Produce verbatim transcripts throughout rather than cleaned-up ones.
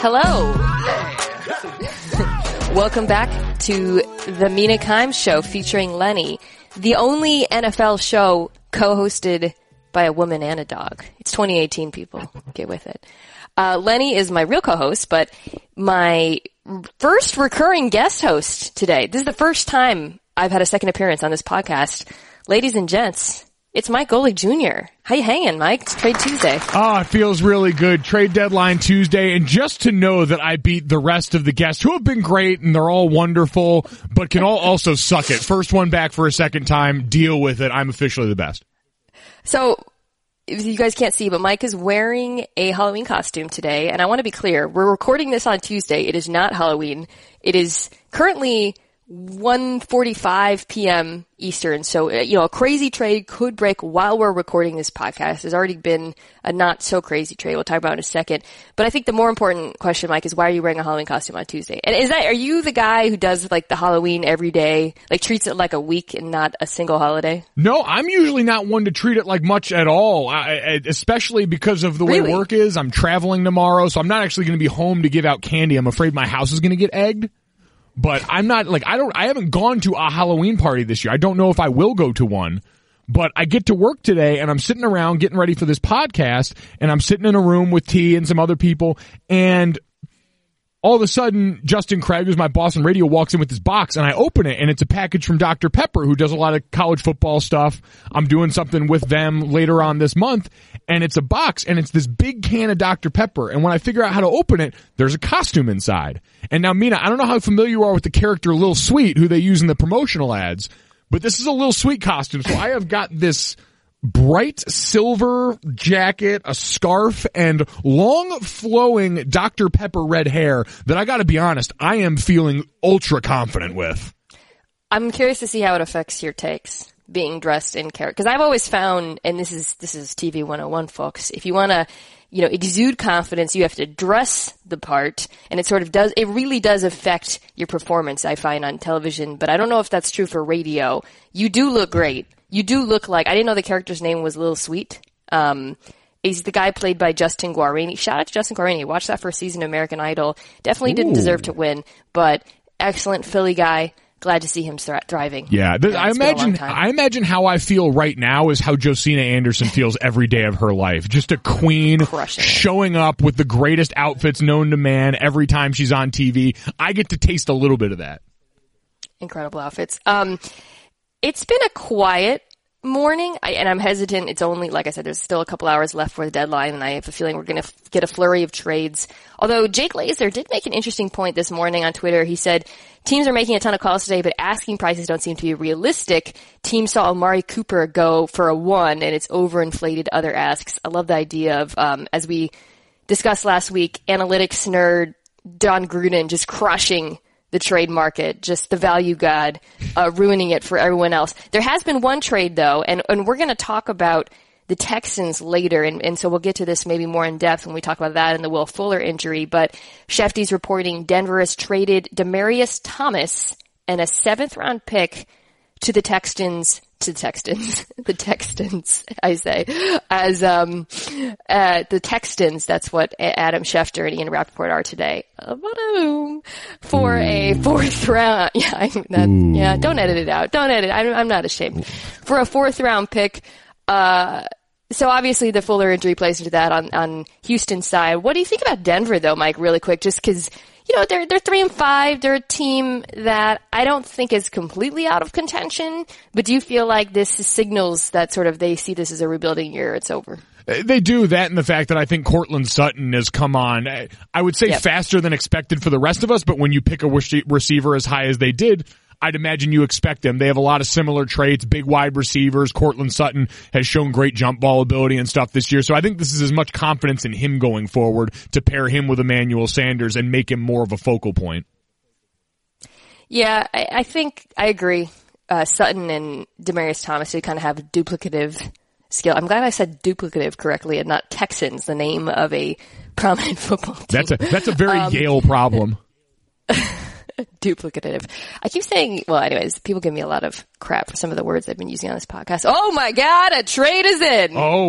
Hello. Welcome back to the Mina Kimes Show featuring Lenny, the only N F L show co-hosted by a woman and a dog. It's twenty eighteen, people. Get with it. Uh, Lenny is my real co-host, but my first recurring guest host today. This is the first time I've had a second appearance on this podcast. Ladies and gents, it's Mike Golic Junior How you hanging, Mike? It's Trade Tuesday. Oh, it feels really good. Trade Deadline Tuesday. And just to know that I beat the rest of the guests who have been great and they're all wonderful, but can all also suck it. First one back for a second time. Deal with it. I'm officially the best. So, you guys can't see, but Mike is wearing a Halloween costume today. And I want to be clear. We're recording this on Tuesday. It is not Halloween. It is currently one forty-five p.m. Eastern. So, you know, a crazy trade could break while we're recording this podcast. There's already been a not so crazy trade. We'll talk about it in a second. But I think the more important question, Mike, is why are you wearing a Halloween costume on Tuesday? And is that, are you the guy who does like the Halloween every day, like treats it like a week and not a single holiday? No, I'm usually not one to treat it like much at all, I, I, especially because of the way Really? work is. I'm traveling tomorrow, so I'm not actually going to be home to give out candy. I'm afraid my house is going to get egged. But I'm not, like, I don't, I haven't gone to a Halloween party this year. I don't know if I will go to one, but I get to work today and I'm sitting around getting ready for this podcast and I'm sitting in a room with T and some other people and all of a sudden Justin Craig, who's my boss on radio, walks in with this box and I open it and it's a package from Doctor Pepper, who does a lot of college football stuff. I'm doing something with them later on this month and it's a box and it's this big can of Doctor Pepper. And when I figure out how to open it, there's a costume inside. And now, Mina, I don't know how familiar you are with the character Lil Sweet, who they use in the promotional ads, but this is a Lil Sweet costume. So I have got this bright silver jacket, a scarf, and long flowing Doctor Pepper red hair that I gotta be honest, I am feeling ultra confident with. I'm curious to see how it affects your takes, being dressed in character. Because I've always found, and this is this is T V one oh one, folks, if you want to, you know, exude confidence, you have to dress the part, and it sort of does, it really does affect your performance, I find, on television. But I don't know if that's true for radio. You do look great. You do look like, I didn't know the character's name was Lil Sweet. Um, he's the guy played by Justin Guarini. Shout out to Justin Guarini. Watched that first season of American Idol. Definitely didn't Ooh. deserve to win, but excellent Philly guy. Glad to see him thri- thriving. Yeah, th- yeah I imagine. I imagine how I feel right now is how Josina Anderson feels every day of her life. Just a queen, Crushing showing up with the greatest outfits known to man every time she's on T V. I get to taste a little bit of that. Incredible outfits. Um, it's been a quiet morning, I, and I'm hesitant. It's only, like I said, there's still a couple hours left for the deadline, and I have a feeling we're going to f- get a flurry of trades. Although Jake Laser did make an interesting point this morning on Twitter. He said, teams are making a ton of calls today, but asking prices don't seem to be realistic. Teams saw Amari Cooper go for a one, and it's overinflated other asks. I love the idea of, um, as we discussed last week, analytics nerd Don Gruden just crushing the trade market, just the value god, uh, ruining it for everyone else. There has been one trade though, and, and we're going to talk about the Texans later, and, and so we'll get to this maybe more in depth when we talk about that and the Will Fuller injury, but Shefty's reporting Denver has traded Demaryius Thomas and a seventh round pick to the Texans, to the Texans, the Texans, I say, as, um, uh, the Texans, that's what Adam Schefter and Ian Rappaport are today, for a fourth round, yeah, I, that, yeah, don't edit it out, don't edit it, I'm, I'm not ashamed, for a fourth round pick, uh, so obviously the Fuller injury plays into that on, on Houston's side. What do you think about Denver though, Mike, really quick, just cause, you know, they're, they're three and five. They're a team that I don't think is completely out of contention, but do you feel like this signals that sort of they see this as a rebuilding year, it's over? They do that, and the fact that I think Cortland Sutton has come on, I would say yep. faster than expected for the rest of us, but when you pick a receiver as high as they did, I'd imagine you expect them. They have a lot of similar traits, big wide receivers. Cortland Sutton has shown great jump ball ability and stuff this year. So I think this is as much confidence in him going forward to pair him with Emmanuel Sanders and make him more of a focal point. Yeah, I, I think I agree. Uh, Sutton and Demaryius Thomas, they kind of have duplicative skill. I'm glad I said duplicative correctly and not Texans, the name of a prominent football team. That's a, that's a very um, Yale problem. Duplicative. I keep saying, well, anyways, people give me a lot of crap for some of the words I've been using on this podcast. Oh my God, a trade is in. Oh.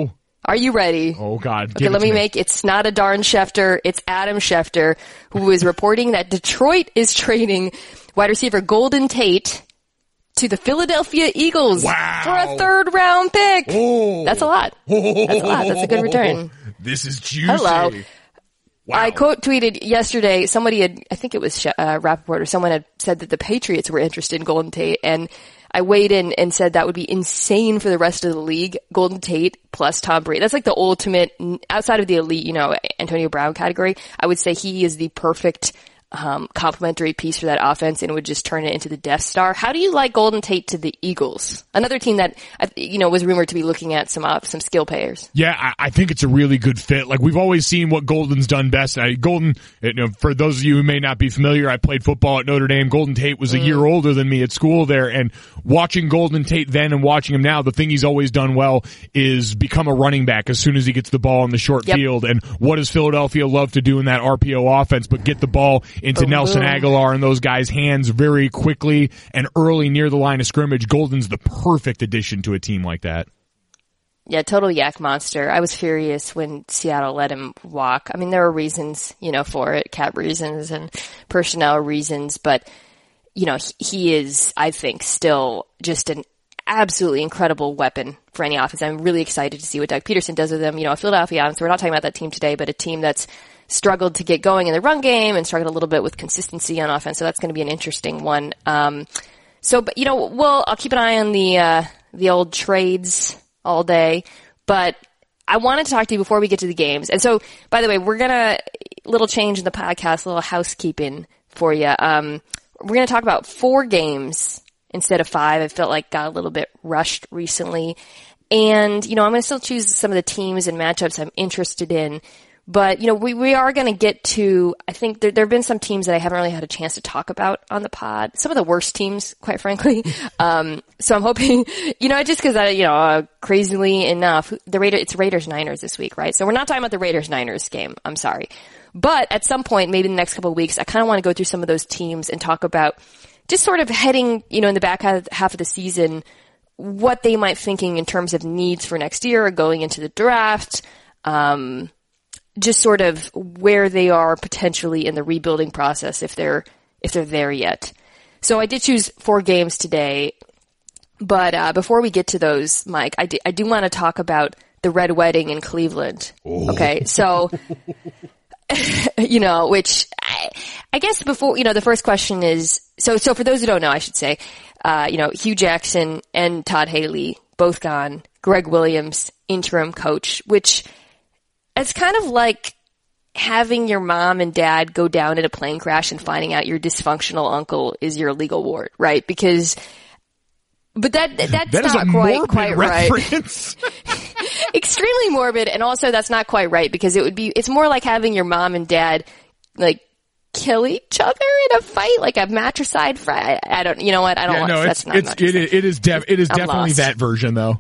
Are you ready? Oh, God. Okay, let me, me make, it's not a darn Schefter, it's Adam Schefter, who is reporting that Detroit is trading wide receiver Golden Tate to the Philadelphia Eagles wow. for a third round pick. Oh. That's a lot. That's a lot. That's a good return. This is juicy. Hello. Wow. I quote tweeted yesterday, somebody had, I think it was uh, Rappaport or someone had said that the Patriots were interested in Golden Tate, and I weighed in and said that would be insane for the rest of the league. Golden Tate plus Tom Brady. That's like the ultimate, outside of the elite, you know, Antonio Brown category. I would say he is the perfect um complementary piece for that offense, and it would just turn it into the Death Star. How do you like Golden Tate to the Eagles? Another team that, you know, was rumored to be looking at some uh, some skill payers. Yeah, I, I think it's a really good fit. Like, we've always seen what Golden's done best. I, Golden, you know, for those of you who may not be familiar, I played football at Notre Dame. Golden Tate was a mm. year older than me at school there, and watching Golden Tate then and watching him now, the thing he's always done well is become a running back as soon as he gets the ball in the short yep. field. And what does Philadelphia love to do in that R P O offense but get the ball into oh, Nelson boom. Aguilar and those guys' hands very quickly and early near the line of scrimmage. Golden's the perfect addition to a team like that. Yeah, total yak monster. I was furious when Seattle let him walk. I mean, there are reasons, you know, for it, cap reasons and personnel reasons, but, you know, he, he is, I think, still just an absolutely incredible weapon for any offense. I'm really excited to see what Doug Peterson does with them. You know, Philadelphia, so we're not talking about that team today, but a team that's struggled to get going in the run game and struggled a little bit with consistency on offense. So that's going to be an interesting one. Um, so, but, you know, well, I'll keep an eye on the, uh, the old trades all day, but I wanted to talk to you before we get to the games. And so, by the way, we're going to, little change in the podcast, little housekeeping for you. Um, we're going to talk about four games instead of five. I felt like got a little bit rushed recently. And, you know, I'm going to still choose some of the teams and matchups I'm interested in. But, you know, we, we are going to get to, I think there, there have been some teams that I haven't really had a chance to talk about on the pod. Some of the worst teams, quite frankly. Um, so I'm hoping, you know, just cause I, you know, uh, crazily enough, the Raiders, it's Raiders Niners this week, right? So we're not talking about the Raiders Niners game. I'm sorry. But at some point, maybe in the next couple of weeks, I kind of want to go through some of those teams and talk about just sort of heading, you know, in the back half of the season, what they might thinking in terms of needs for next year or going into the draft. Um, just sort of where they are potentially in the rebuilding process if they're, if they're there yet. So I did choose four games today, but, uh, before we get to those, Mike, I do, I do want to talk about the Red Wedding in Cleveland. Oh. Okay. So, you know, which I, I guess before, you know, the first question is, so, so for those who don't know, I should say, uh, you know, Hugh Jackson and Todd Haley, both gone. Greg Williams, interim coach, which, it's kind of like having your mom and dad go down in a plane crash and finding out your dysfunctional uncle is your legal ward, right? Because, but that, that's that not quite, quite reference. right. Extremely morbid. And also that's not quite right because it would be, it's more like having your mom and dad like kill each other in a fight, like a matricide fight. I don't, you know what? I don't yeah, want, no, that's it's, not it's, it is, it is, def, it is definitely lost. That version though.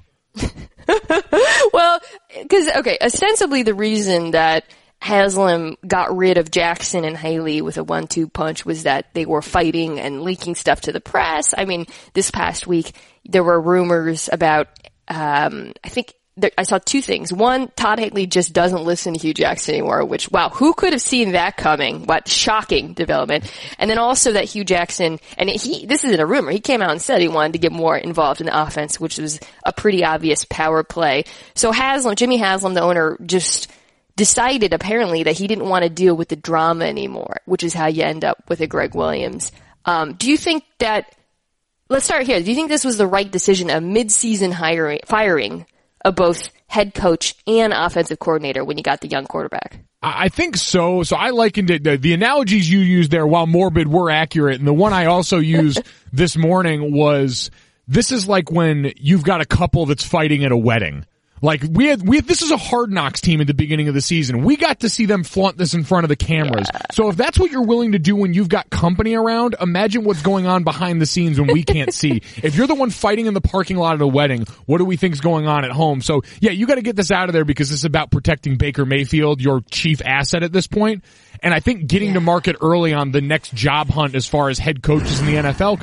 Well, because, okay, ostensibly the reason that Haslam got rid of Jackson and Haley with a one two punch was that they were fighting and leaking stuff to the press. I mean, this past week, there were rumors about, um, I think, there, I saw two things. One, Todd Haley just doesn't listen to Hugh Jackson anymore, which, wow, who could have seen that coming? What shocking development. And then also that Hugh Jackson, and he, this isn't a rumor, he came out and said he wanted to get more involved in the offense, which was a pretty obvious power play. So Haslam, Jimmy Haslam, the owner, just decided apparently that he didn't want to deal with the drama anymore, which is how you end up with a Greg Williams. Um, do you think that, let's start here. Do you think this was the right decision, a mid-season hiring, firing of both head coach and offensive coordinator when you got the young quarterback? I think so. So I likened it, the, the analogies you used there, while morbid, were accurate. And the one I also used this morning was, this is like when you've got a couple that's fighting at a wedding. Like, we had, we had, this is a Hard Knocks team at the beginning of the season. We got to see them flaunt this in front of the cameras. Yeah. So if that's what you're willing to do when you've got company around, imagine what's going on behind the scenes when we can't see. If you're the one fighting in the parking lot at a wedding, what do we think is going on at home? So yeah, you gotta get this out of there because this is about protecting Baker Mayfield, your chief asset at this point. And I think getting yeah. to market early on the next job hunt as far as head coaches in the N F L, because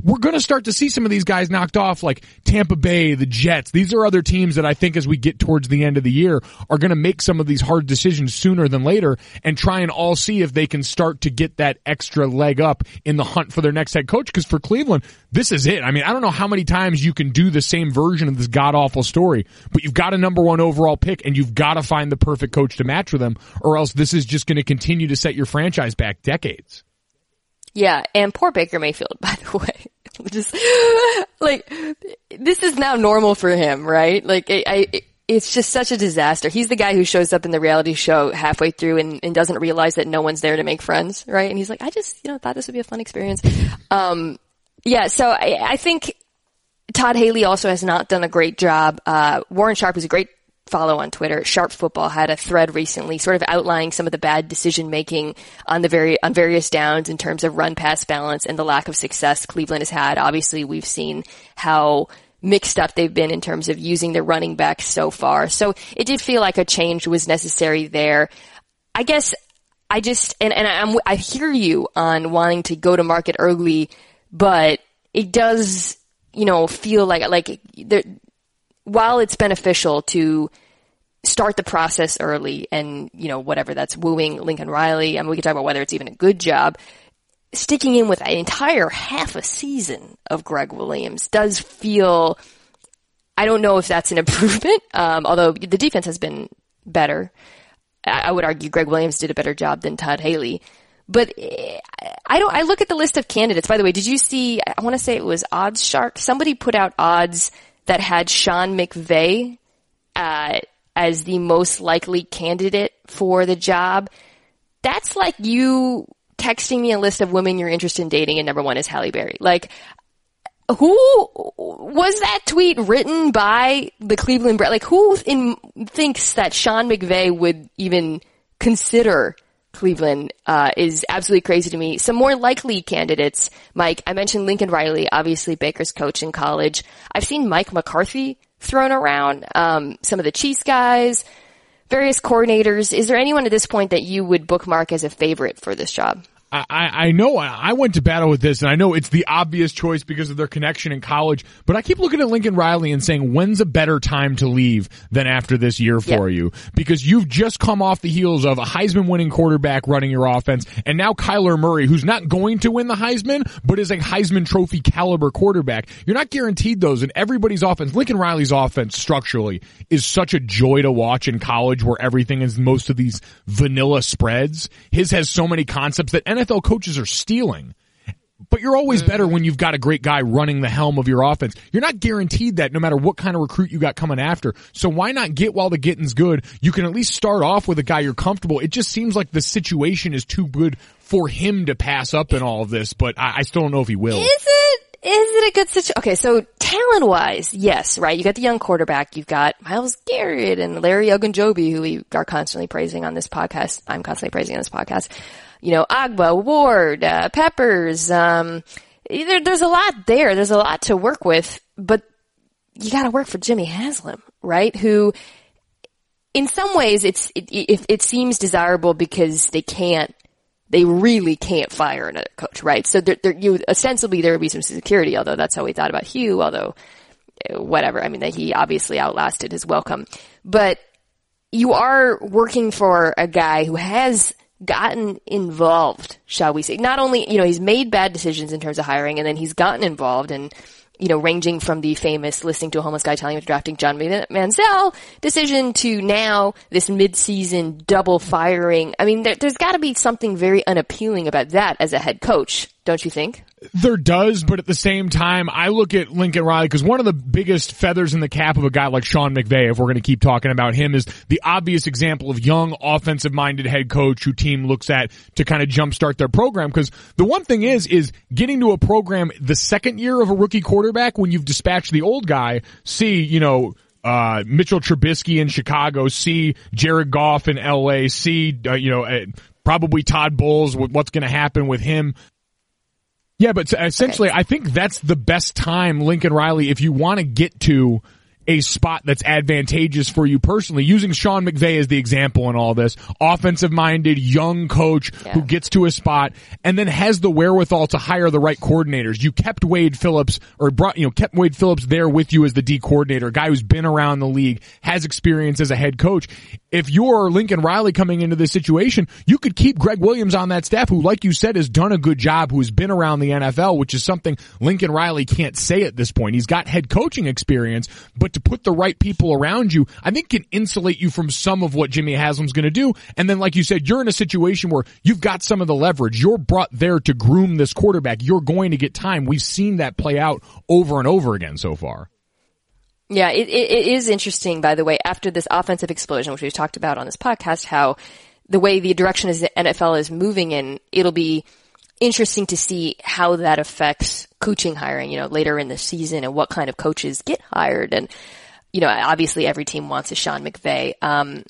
we're going to start to see some of these guys knocked off, like Tampa Bay, the Jets. These are other teams that I think as we get towards the end of the year are going to make some of these hard decisions sooner than later and try and all see if they can start to get that extra leg up in the hunt for their next head coach. Because for Cleveland, this is it. I mean, I don't know how many times you can do the same version of this god-awful story, but you've got a number one overall pick and you've got to find the perfect coach to match with them, or else this is just going to continue to set your franchise back decades. Yeah, and poor Baker Mayfield, by the way. Just, like, this is now normal for him, right? Like, I, I, it's just such a disaster. He's the guy who shows up in the reality show halfway through and, and doesn't realize that no one's there to make friends, right? And he's like, I just, you know, thought this would be a fun experience. Um, yeah, so I, I think Todd Haley also has not done a great job. Uh, Warren Sharp is a great follow on Twitter. Sharp Football had a thread recently sort of outlining some of the bad decision making on the very, on various downs in terms of run pass balance and the lack of success Cleveland has had. Obviously, we've seen how mixed up they've been in terms of using their running backs so far. So it did feel like a change was necessary there. I guess I just, and, and I'm, I hear you on wanting to go to market early, but it does, you know, feel like, like there, while it's beneficial to start the process early and, you know, whatever that's wooing Lincoln Riley, I mean, we can talk about whether it's even a good job, sticking in with an entire half a season of Greg Williams does feel, I don't know if that's an improvement, um, although the defense has been better. I, I would argue Greg Williams did a better job than Todd Haley. But I don't, I look at the list of candidates. By the way, did you see, I want to say it was Odds Shark. Somebody put out odds that had Sean McVay, uh, as the most likely candidate for the job. That's like you texting me a list of women you're interested in dating and number one is Halle Berry. Like, who was that tweet written by the Cleveland Browns? Like, who in, thinks that Sean McVay would even consider Cleveland, uh, is absolutely crazy to me. Some more likely candidates, Mike, I mentioned Lincoln Riley, obviously Baker's coach in college. I've seen Mike McCarthy thrown around, um, some of the Chiefs guys, various coordinators. Is there anyone at this point that you would bookmark as a favorite for this job? I, I know I went to battle with this, and I know it's the obvious choice because of their connection in college, but I keep looking at Lincoln Riley and saying, when's a better time to leave than after this year for yep. you? Because you've just come off the heels of a Heisman-winning quarterback running your offense, and now Kyler Murray, who's not going to win the Heisman, but is a Heisman Trophy caliber quarterback. You're not guaranteed those, and everybody's offense, Lincoln Riley's offense structurally is such a joy to watch in college where everything is most of these vanilla spreads. His has so many concepts that N F L coaches are stealing. But you're always better when you've got a great guy running the helm of your offense. You're not guaranteed that no matter what kind of recruit you got coming after. So why not get while the getting's good? You can at least start off with a guy you're comfortable. It just seems like the situation is too good for him to pass up in all of this, but I, I still don't know if he will. Is it? Is it a good situation? Okay, so talent-wise, yes, right? You got the young quarterback. You've got Myles Garrett and Larry Ogunjobi, who we are constantly praising on this podcast. I'm constantly praising on this podcast. You know, Agba, Ward, uh, Peppers, um, there, there's a lot there. There's a lot to work with, but you gotta work for Jimmy Haslam, right? Who, in some ways, it's, it, it, it seems desirable because they can't, they really can't fire another coach, right? So there, there, you, ostensibly there would be some security, although that's how we thought about Hugh, although, whatever, I mean, that he obviously outlasted his welcome. But you are working for a guy who has gotten involved, shall we say. Not only, you know, he's made bad decisions in terms of hiring, and then he's gotten involved and, you know, ranging from the famous listening to a homeless guy telling him to drafting John Manziel decision to now this mid-season double firing. I mean, there, there's got to be something very unappealing about that as a head coach, don't you think? There does, but at the same time, I look at Lincoln Riley because one of the biggest feathers in the cap of a guy like Sean McVay, if we're going to keep talking about him, is the obvious example of young, offensive-minded head coach who team looks at to kind of jumpstart their program. Because the one thing is, is getting to a program the second year of a rookie quarterback when you've dispatched the old guy, see, you know, uh, Mitchell Trubisky in Chicago, see Jared Goff in L A, see, uh, you know, uh, probably Todd Bowles, what's going to happen with him. Yeah, but essentially, okay. I think that's the best time, Lincoln Riley, if you want to get to a spot that's advantageous for you personally. Using Sean McVay as the example in all this, offensive-minded, young coach yeah. who gets to a spot and then has the wherewithal to hire the right coordinators. You kept Wade Phillips, or brought, you know, kept Wade Phillips there with you as the D coordinator, a guy who's been around the league, has experience as a head coach. If you're Lincoln Riley coming into this situation, you could keep Greg Williams on that staff, who, like you said, has done a good job, who's been around the N F L, which is something Lincoln Riley can't say at this point. He's got head coaching experience, but to put the right people around you, I think can insulate you from some of what Jimmy Haslam's going to do. And then, like you said, you're in a situation where you've got some of the leverage. You're brought there to groom this quarterback. You're going to get time. We've seen that play out over and over again so far. Yeah, it, it, it is interesting, by the way, after this offensive explosion, which we've talked about on this podcast, how the way the direction is the N F L is moving in, it'll be interesting to see how that affects coaching hiring, you know, later in the season, and what kind of coaches get hired. And, you know, obviously every team wants a Sean McVay. Um,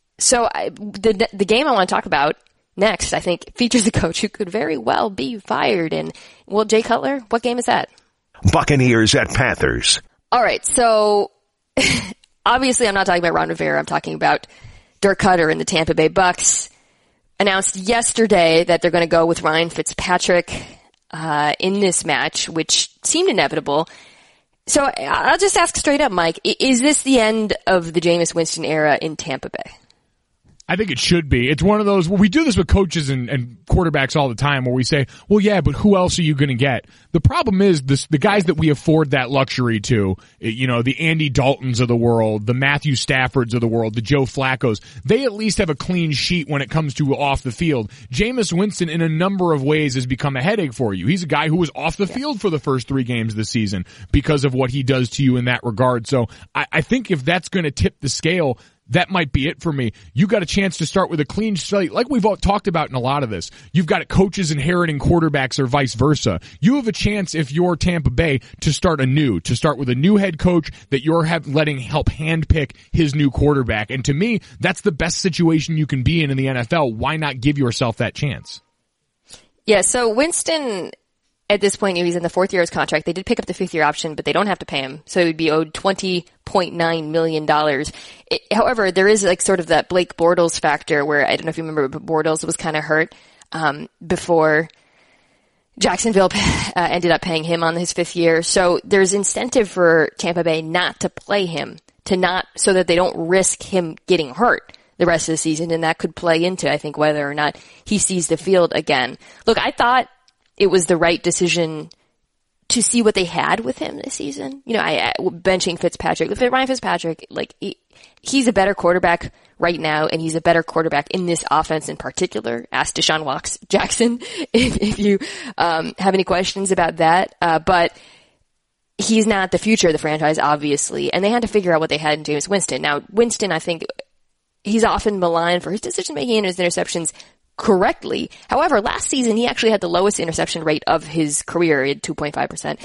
so I, the, the game I want to talk about next, I think, features a coach who could very well be fired. And, well, Jay Cutler, what game is that? Buccaneers at Panthers. All right. So obviously I'm not talking about Ron Rivera. I'm talking about Dirk Cutter and the Tampa Bay Bucks. Announced yesterday that they're going to go with Ryan Fitzpatrick uh in this match, which seemed inevitable. So I'll just ask straight up, Mike, is this the end of the Jameis Winston era in Tampa Bay? I think it should be. It's one of those, well, we do this with coaches and, and quarterbacks all the time, where we say, well, yeah, but who else are you going to get? The problem is this, the guys that we afford that luxury to, you know, the Andy Daltons of the world, the Matthew Staffords of the world, the Joe Flaccos, they at least have a clean sheet when it comes to off the field. Jameis Winston, in a number of ways, has become a headache for you. He's a guy who was off the field for the first three games this season because of what he does to you in that regard. So I, I think if that's going to tip the scale, that might be it for me. You got a chance to start with a clean slate, like we've all talked about in a lot of this. You've got coaches inheriting quarterbacks or vice versa. You have a chance, if you're Tampa Bay, to start anew, to start with a new head coach that you're have, letting help handpick his new quarterback. And to me, that's the best situation you can be in in the N F L. Why not give yourself that chance? Yeah, so Winston, at this point, he's in the fourth year of his contract. They did pick up the fifth year option, but they don't have to pay him. So he would be owed twenty point nine million dollars. It, however, there is like sort of that Blake Bortles factor where, I don't know if you remember, but Bortles was kind of hurt, um, before Jacksonville uh, ended up paying him on his fifth year. So there's incentive for Tampa Bay not to play him, to not, so that they don't risk him getting hurt the rest of the season. And that could play into, I think, whether or not he sees the field again. Look, I thought it was the right decision to see what they had with him this season. You know, I, I benching Fitzpatrick. Ryan Fitzpatrick, like, he, he's a better quarterback right now, and he's a better quarterback in this offense in particular. Ask Deshaun Watson Jackson if, if you um, have any questions about that. Uh, but he's not the future of the franchise, obviously, and they had to figure out what they had in Jameis Winston. Now, Winston, I think, he's often maligned for his decision-making and his interceptions correctly. However, last season, he actually had the lowest interception rate of his career at two point five percent.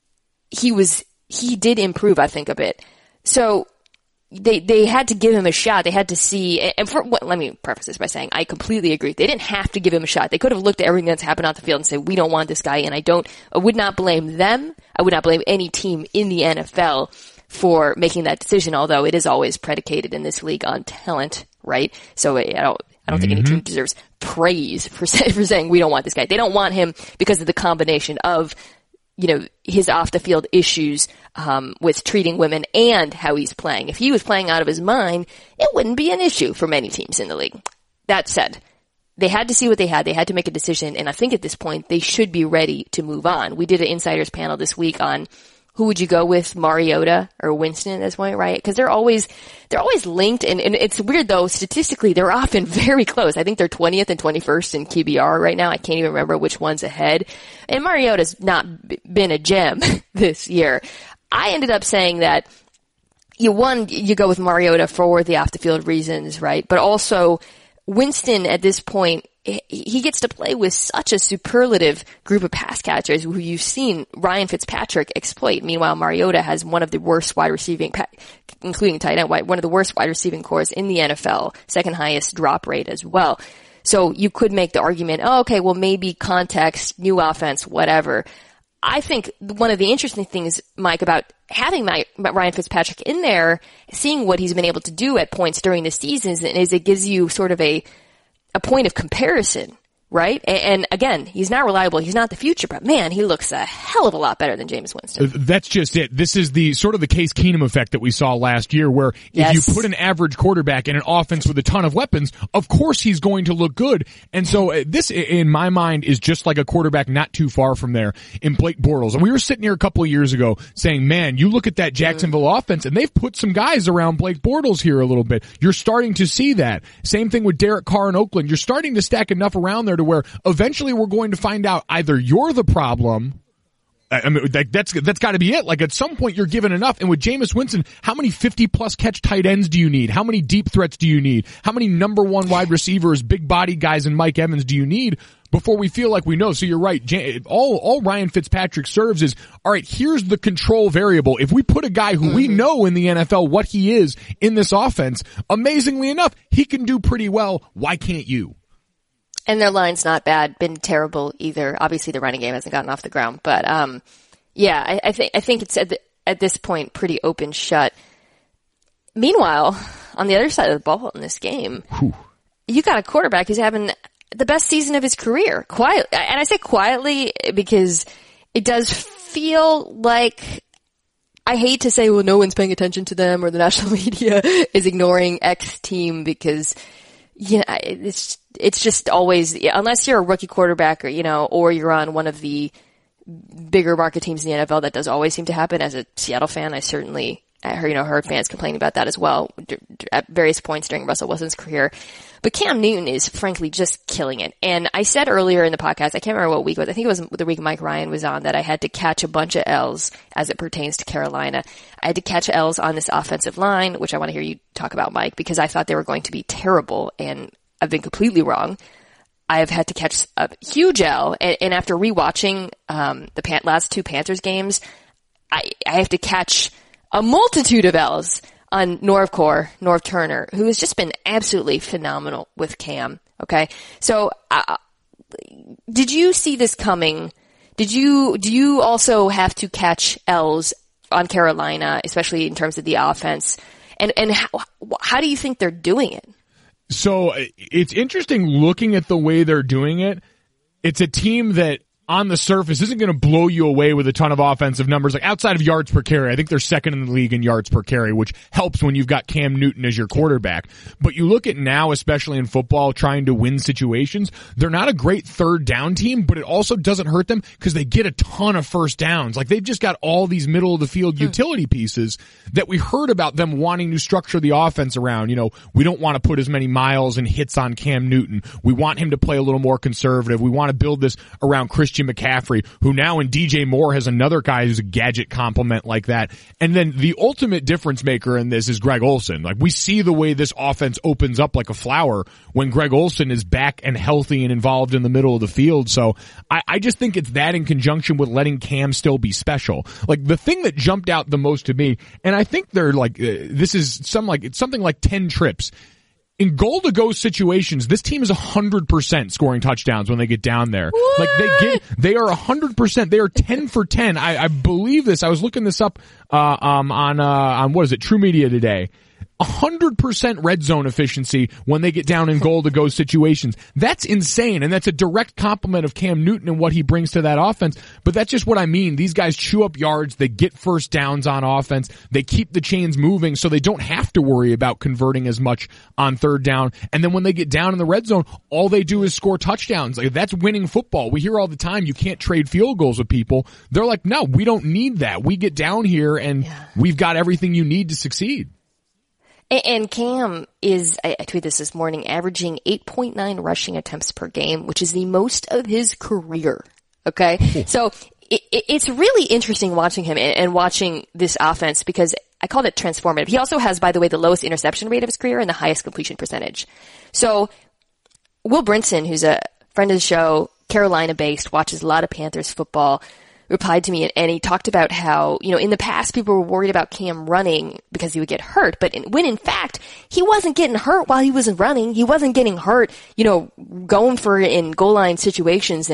He was, he did improve, I think, a bit. So they, they had to give him a shot. They had to see, and for, well, let me preface this by saying I completely agree. They didn't have to give him a shot. They could have looked at everything that's happened on the field and said, we don't want this guy. And I don't, I would not blame them. I would not blame any team in the N F L for making that decision, although it is always predicated in this league on talent, right? So I don't, I don't mm-hmm. think any team deserves praise for, say, for saying we don't want this guy. They don't want him because of the combination of, you know, his off the field issues, um, with treating women and how he's playing. If he was playing out of his mind, it wouldn't be an issue for many teams in the league. That said, they had to see what they had. They had to make a decision. And I think at this point, they should be ready to move on. We did an insiders panel this week on who would you go with, Mariota or Winston at this point, right? Because they're always, they're always linked, and, and it's weird though, statistically, they're often very close. I think they're twentieth and twenty-first in Q B R right now. I can't even remember which one's ahead. And Mariota's not b- been a gem this year. I ended up saying that you, one, you go with Mariota for the off the field reasons, right? But also, Winston at this point, he gets to play with such a superlative group of pass catchers who you've seen Ryan Fitzpatrick exploit. Meanwhile, Mariota has one of the worst wide receiving, including tight end, one of the worst wide receiving cores in the N F L, second highest drop rate as well. So you could make the argument, oh, okay, well maybe context, new offense, whatever. I think one of the interesting things, Mike, about having my, Ryan Fitzpatrick in there, seeing what he's been able to do at points during the season, is it gives you sort of a a point of comparison, right? And, and again, he's not reliable. He's not the future, but man, he looks a hell of a lot better than Jameis Winston. That's just it. This is the sort of the Case Keenum effect that we saw last year, where if yes. you put an average quarterback in an offense with a ton of weapons, of course he's going to look good. And so uh, this, in my mind, is just like a quarterback not too far from there in Blake Bortles. And we were sitting here a couple of years ago saying, man, you look at that Jacksonville mm. offense, and they've put some guys around Blake Bortles here a little bit. You're starting to see that. Same thing with Derek Carr in Oakland. You're starting to stack enough around there to where eventually we're going to find out either you're the problem. I mean, that, that's that's got to be it. Like, at some point, you're given enough. And with Jameis Winston, how many fifty-plus catch tight ends do you need? How many deep threats do you need? How many number one wide receivers, big body guys, and Mike Evans do you need before we feel like we know? So you're right. All all Ryan Fitzpatrick serves is, all right, here's the control variable. If we put a guy who mm-hmm. we know in the N F L what he is in this offense, amazingly enough, he can do pretty well. Why can't you? And their line's not bad, been terrible either. Obviously, the running game hasn't gotten off the ground, but um, yeah, I, I think I think it's at, the, at this point pretty open shut. Meanwhile, on the other side of the ball in this game, Whew. you got a quarterback who's having the best season of his career, quiet. And I say quietly because it does feel like, I hate to say, well, no one's paying attention to them or the national media is ignoring X team because, you know, it's it's just always, unless you're a rookie quarterback or, you know, or you're on one of the bigger market teams in the N F L, that does always seem to happen. As a Seattle fan, I certainly, I heard, you know, heard fans complaining about that as well at various points during Russell Wilson's career. But Cam Newton is frankly just killing it. And I said earlier in the podcast, I can't remember what week it was, I think it was the week Mike Ryan was on, that I had to catch a bunch of L's as it pertains to Carolina. I had to catch L's on this offensive line, which I want to hear you talk about, Mike, because I thought they were going to be terrible, and I've been completely wrong. I've had to catch a huge L, and, and after rewatching um, the Pan- last two Panthers games, I, I have to catch a multitude of L's on Norvcore, Norv Turner, who has just been absolutely phenomenal with Cam. Okay, so uh, did you see this coming? Did you do you also have to catch L's on Carolina, especially in terms of the offense? And and how, how do you think they're doing it? So it's interesting looking at the way they're doing it. It's a team that on the surface isn't going to blow you away with a ton of offensive numbers. Like outside of yards per carry, I think they're second in the league in yards per carry, which helps when you've got Cam Newton as your quarterback. But you look at now, especially in football, trying to win situations, they're not a great third down team, but it also doesn't hurt them because they get a ton of first downs. Like they've just got all these middle of the field utility pieces that we heard about them wanting to structure the offense around. You know, we don't want to put as many miles and hits on Cam Newton. We want him to play a little more conservative. We want to build this around Christian McCaffrey, who now in D J Moore has another guy who's a gadget complement like that. And then the ultimate difference maker in this is Greg Olsen. Like we see the way this offense opens up like a flower when Greg Olsen is back and healthy and involved in the middle of the field. So I, I just think it's that in conjunction with letting Cam still be special. Like the thing that jumped out the most to me, and I think they're like, uh, this is some like, it's something like ten trips. In goal-to-go situations, this team is one hundred percent scoring touchdowns when they get down there. What? Like they get, they are one hundred percent. They are ten for ten. I, I believe this. I was looking this up, uh, um, on, uh, on what is it? True Media today. one hundred percent red zone efficiency when they get down in goal-to-go situations. That's insane, and that's a direct compliment of Cam Newton and what he brings to that offense. But that's just what I mean. These guys chew up yards. They get first downs on offense. They keep the chains moving so they don't have to worry about converting as much on third down. And then when they get down in the red zone, all they do is score touchdowns. Like, that's winning football. We hear all the time you can't trade field goals with people. They're like, no, we don't need that. We get down here, and yeah. we've got everything you need to succeed. And Cam is, I tweeted this this morning, averaging eight point nine rushing attempts per game, which is the most of his career. Okay? So it, it's really interesting watching him and watching this offense because I called it transformative. He also has, by the way, the lowest interception rate of his career and the highest completion percentage. So Will Brinson, who's a friend of the show, Carolina-based, watches a lot of Panthers football, replied to me, and he talked about how, you know, in the past people were worried about Cam running because he would get hurt, but in, when in fact he wasn't getting hurt while he wasn't running. He wasn't getting hurt, you know, going for it in goal line situations, and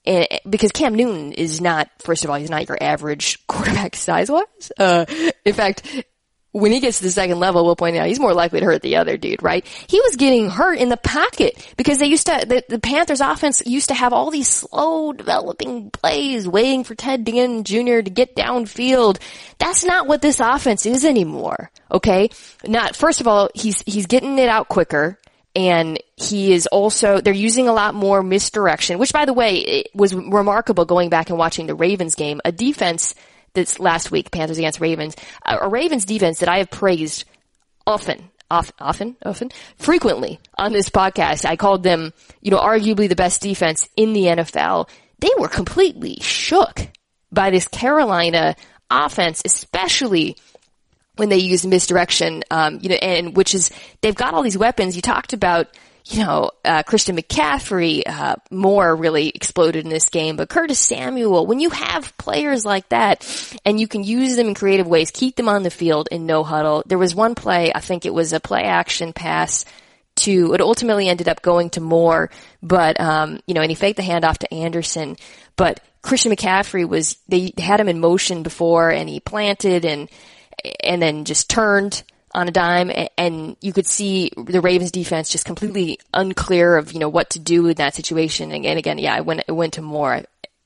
And, because Cam Newton is not, first of all, he's not your average quarterback size-wise. Uh, in fact, when he gets to the second level, we'll point out he's more likely to hurt the other dude, right? He was getting hurt in the pocket because they used to, the, the Panthers offense used to have all these slow developing plays waiting for Ted Ginn Junior to get downfield. That's not what this offense is anymore, okay? Not, first of all, he's, he's getting it out quicker. And he is also, they're using a lot more misdirection, which by the way, it was remarkable going back and watching the Ravens game, a defense that's last week, Panthers against Ravens, a Ravens defense that I have praised often, often, often, often, frequently on this podcast. I called them, you know, arguably the best defense in the N F L. They were completely shook by this Carolina offense, especially when they use misdirection, um, you know, and which is, they've got all these weapons. You talked about, you know, uh, Christian McCaffrey, uh, Moore really exploded in this game, but Curtis Samuel, when you have players like that and you can use them in creative ways, keep them on the field in no huddle. There was one play, I think it was a play action pass to, it ultimately ended up going to Moore, but, um, you know, and he faked the handoff to Anderson, but Christian McCaffrey was, they had him in motion before and he planted and, and then just turned on a dime, and you could see the Ravens defense just completely unclear of, you know, what to do in that situation. And again, yeah, it went, it went to Moore.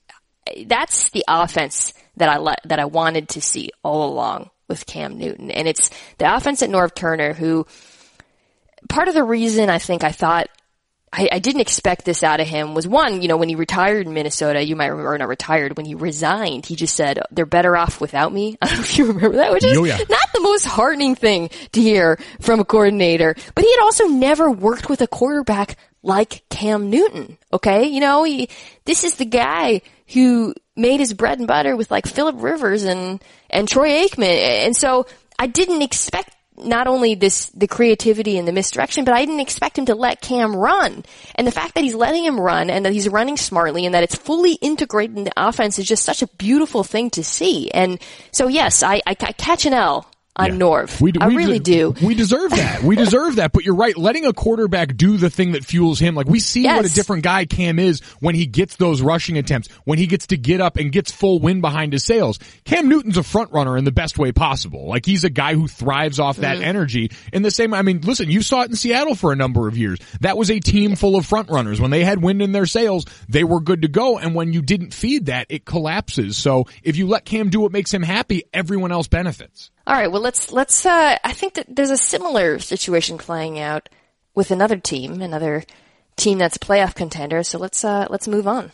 That's the offense that I le- that I wanted to see all along with Cam Newton. And it's the offense at Norv Turner who, part of the reason I think I thought I, I didn't expect this out of him was one, you know, when he retired in Minnesota, you might remember, or not retired, when he resigned, he just said, they're better off without me. I don't know if you remember that, which is oh, yeah. not the most heartening thing to hear from a coordinator. But he had also never worked with a quarterback like Cam Newton, okay? You know, he, this is the guy who made his bread and butter with like Phillip Rivers and, and Troy Aikman. And so I didn't expect not only this, the creativity and the misdirection, but I didn't expect him to let Cam run. And the fact that he's letting him run and that he's running smartly and that it's fully integrated in the offense is just such a beautiful thing to see. And so yes, I, I, I catch an L on yeah. Norv. We, I we really de- do. We deserve that. We deserve that. But you're right. Letting a quarterback do the thing that fuels him. Like we see yes. what a different guy Cam is when he gets those rushing attempts, when he gets to get up and gets full wind behind his sails. Cam Newton's a front runner in the best way possible. Like he's a guy who thrives off that mm-hmm. energy in the same, I mean, listen, you saw it in Seattle for a number of years. That was a team full of front runners. When they had wind in their sails, they were good to go. And when you didn't feed that, it collapses. So if you let Cam do what makes him happy, everyone else benefits. All right, well, let's, let's, uh, I think that there's a similar situation playing out with another team, another team that's a playoff contender. So let's, uh, let's move on.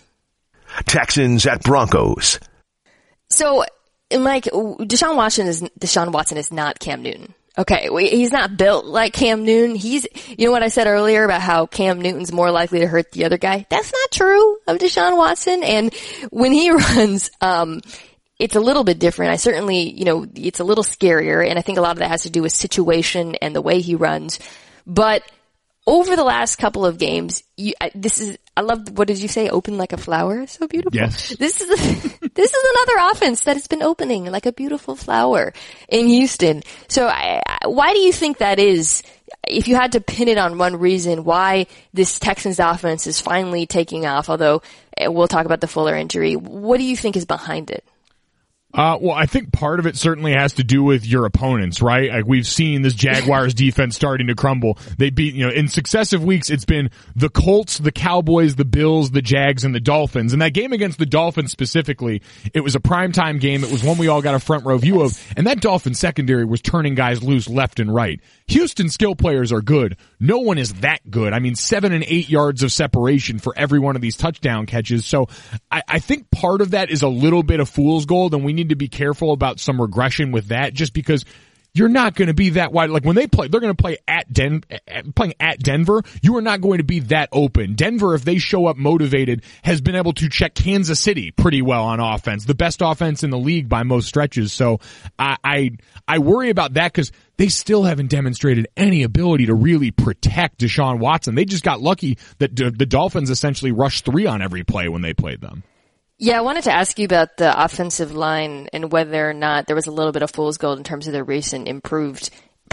Texans at Broncos. So, Mike, Deshaun Watson is, Deshaun Watson is not Cam Newton. Okay, he's not built like Cam Newton. He's, you know what I said earlier about how Cam Newton's more likely to hurt the other guy? That's not true of Deshaun Watson. And when he runs, um, it's a little bit different. I certainly, you know, it's a little scarier, and I think a lot of that has to do with situation and the way he runs. But over the last couple of games, you, I, this is, I love, what did you say? Open like a flower? So beautiful. Yes. This is, a, this is another offense that has been opening like a beautiful flower in Houston. So I, I, why do you think that is? If you had to pin it on one reason why this Texans offense is finally taking off, although we'll talk about the Fuller injury, what do you think is behind it? Uh, well, I think part of it certainly has to do with your opponents, right? Like we've seen this Jaguars defense starting to crumble. They beat, you know, in successive weeks, it's been the Colts, the Cowboys, the Bills, the Jags, and the Dolphins. And that game against the Dolphins specifically, it was a primetime game. It was one we all got a front row view of. And that Dolphins secondary was turning guys loose left and right. Houston skill players are good. No one is that good. I mean, seven and eight yards of separation for every one of these touchdown catches. So I, I think part of that is a little bit of fool's gold, and we need to be careful about some regression with that, just because you're not going to be that wide. Like when they play, they're going to play at Den, playing at Denver. You are not going to be that open. Denver, if they show up motivated, has been able to check Kansas City pretty well on offense, the best offense in the league by most stretches. So I, I, I worry about that because they still haven't demonstrated any ability to really protect Deshaun Watson. They just got lucky that the Dolphins essentially rushed three on every play when they played them. Yeah, I wanted to ask you about the offensive line and whether or not there was a little bit of fool's gold in terms of their recent improved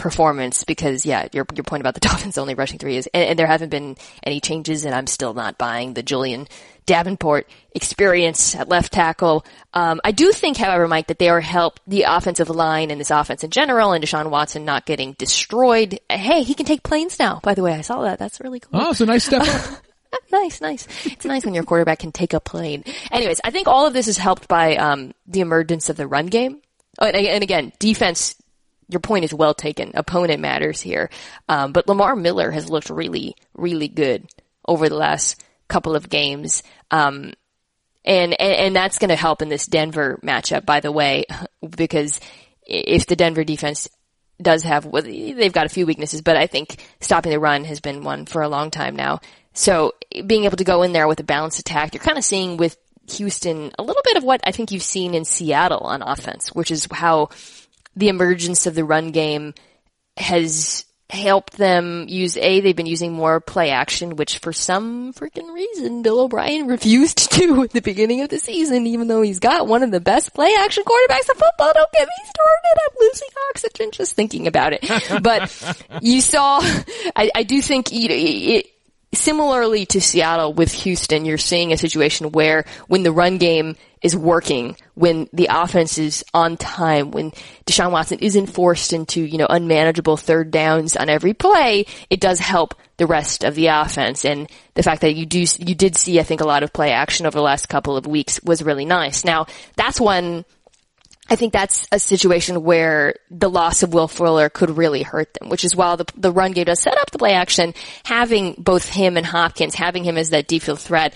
performance because, yeah, your your point about the Dolphins only rushing three is, and, and there haven't been any changes, and I'm still not buying the Julian Davenport experience at left tackle. Um, I do think, however, Mike, that they are helped, the offensive line and this offense in general, and Deshaun Watson not getting destroyed. Hey, he can take planes now, by the way. I saw that. That's really cool. Oh, it's a nice step up. Nice, nice. It's nice when your quarterback can take a plane. Anyways, I think all of this is helped by um the emergence of the run game. Oh, and, and again, defense, your point is well taken. Opponent matters here. Um, but Lamar Miller has looked really, really good over the last couple of games. Um, and, and, and that's going to help in this Denver matchup, by the way, because if the Denver defense does have, well, they've got a few weaknesses, but I think stopping the run has been one for a long time now. So being able to go in there with a balanced attack, you're kind of seeing with Houston a little bit of what I think you've seen in Seattle on offense, which is how the emergence of the run game has helped them use, A, they've been using more play action, which for some freaking reason Bill O'Brien refused to do at the beginning of the season, even though he's got one of the best play action quarterbacks in football. Don't get me started. I'm losing oxygen just thinking about it. But you saw, I, I do think you know, it, similarly to Seattle with Houston, you're seeing a situation where when the run game is working, when the offense is on time, when Deshaun Watson isn't forced into, you know, unmanageable third downs on every play, it does help the rest of the offense. And the fact that you do, you did see, I think, a lot of play action over the last couple of weeks was really nice. Now, that's one, I think that's a situation where the loss of Will Fuller could really hurt them, which is while the, the run game does set up the play action, having both him and Hopkins, having him as that deep field threat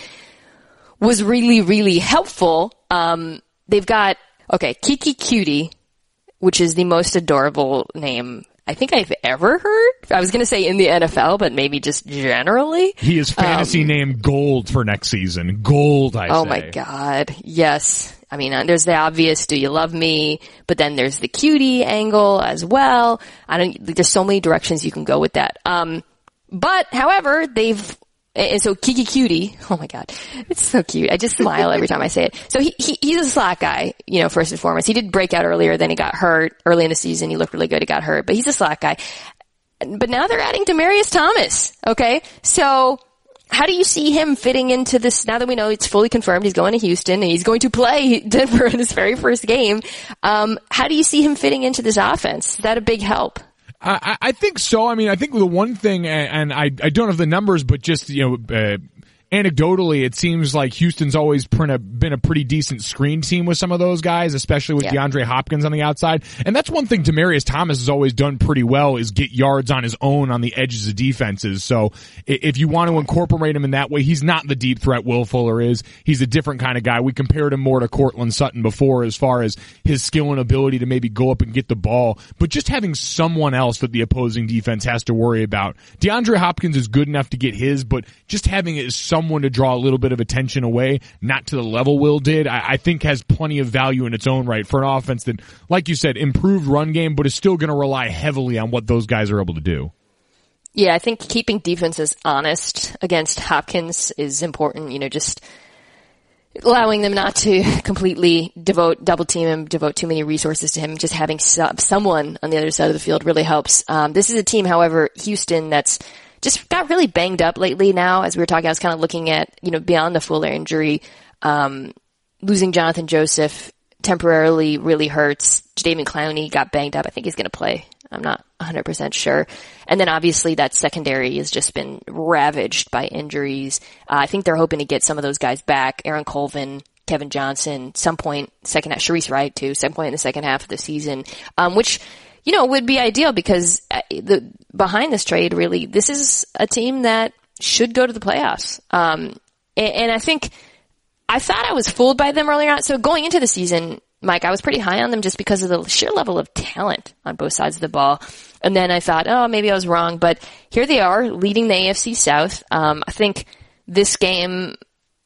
was really, really helpful. Um, they've got, okay, Kiki Cutie, which is the most adorable name I think I've ever heard. I was going to say in the N F L, but maybe just generally. He is fantasy um, name gold for next season. Gold, I oh say. Oh my God. Yes. I mean, there's the obvious, do you love me? But then there's the cutie angle as well. I don't, there's so many directions you can go with that. Um, but however, they've, and so Kiki Cutie, oh my God, it's so cute. I just smile every time I say it. So he, he, he's a slot guy, you know, first and foremost. He did break out earlier, then he got hurt early in the season. He looked really good. He got hurt, but he's a slot guy. But now they're adding Demaryius Thomas. Okay. So how do you see him fitting into this? Now that we know it's fully confirmed, he's going to Houston and he's going to play Denver in his very first game. Um, how do you see him fitting into this offense? Is that a big help? I, I think so. I mean, I think the one thing, and I, I don't have the numbers, but just, you know, uh, anecdotally, it seems like Houston's always been a, been a pretty decent screen team with some of those guys, especially with yeah. DeAndre Hopkins on the outside. And that's one thing Demaryius Thomas has always done pretty well, is get yards on his own on the edges of defenses. So if you want to incorporate him in that way, he's not the deep threat Will Fuller is. He's a different kind of guy. We compared him more to Cortland Sutton before as far as his skill and ability to maybe go up and get the ball, but just having someone else that the opposing defense has to worry about. DeAndre Hopkins is good enough to get his, but just having it as someone to draw a little bit of attention away, not to the level Will did, I, I think has plenty of value in its own right for an offense that, like you said, improved run game, but is still going to rely heavily on what those guys are able to do. Yeah, I think keeping defenses honest against Hopkins is important, you know, just allowing them not to completely devote, double team him, devote too many resources to him, just having some, someone on the other side of the field really helps. Um, this is a team, however, Houston, that's just got really banged up lately now. As we were talking, I was kind of looking at, you know, beyond the Fuller injury, um, losing Jonathan Joseph temporarily really hurts. Jadeveon Clowney got banged up. I think he's going to play. I'm not one hundred percent sure. And then obviously that secondary has just been ravaged by injuries. Uh, I think they're hoping to get some of those guys back. Aaron Colvin, Kevin Johnson, some point second half, Sharice Wright too, some point in the second half of the season, um, which, you know, would be ideal because the behind this trade, really, this is a team that should go to the playoffs. Um, and, and I think I thought I was fooled by them earlier on. So going into the season, Mike, I was pretty high on them just because of the sheer level of talent on both sides of the ball. And then I thought, oh, maybe I was wrong. But here they are leading the A F C South. Um, I think this game,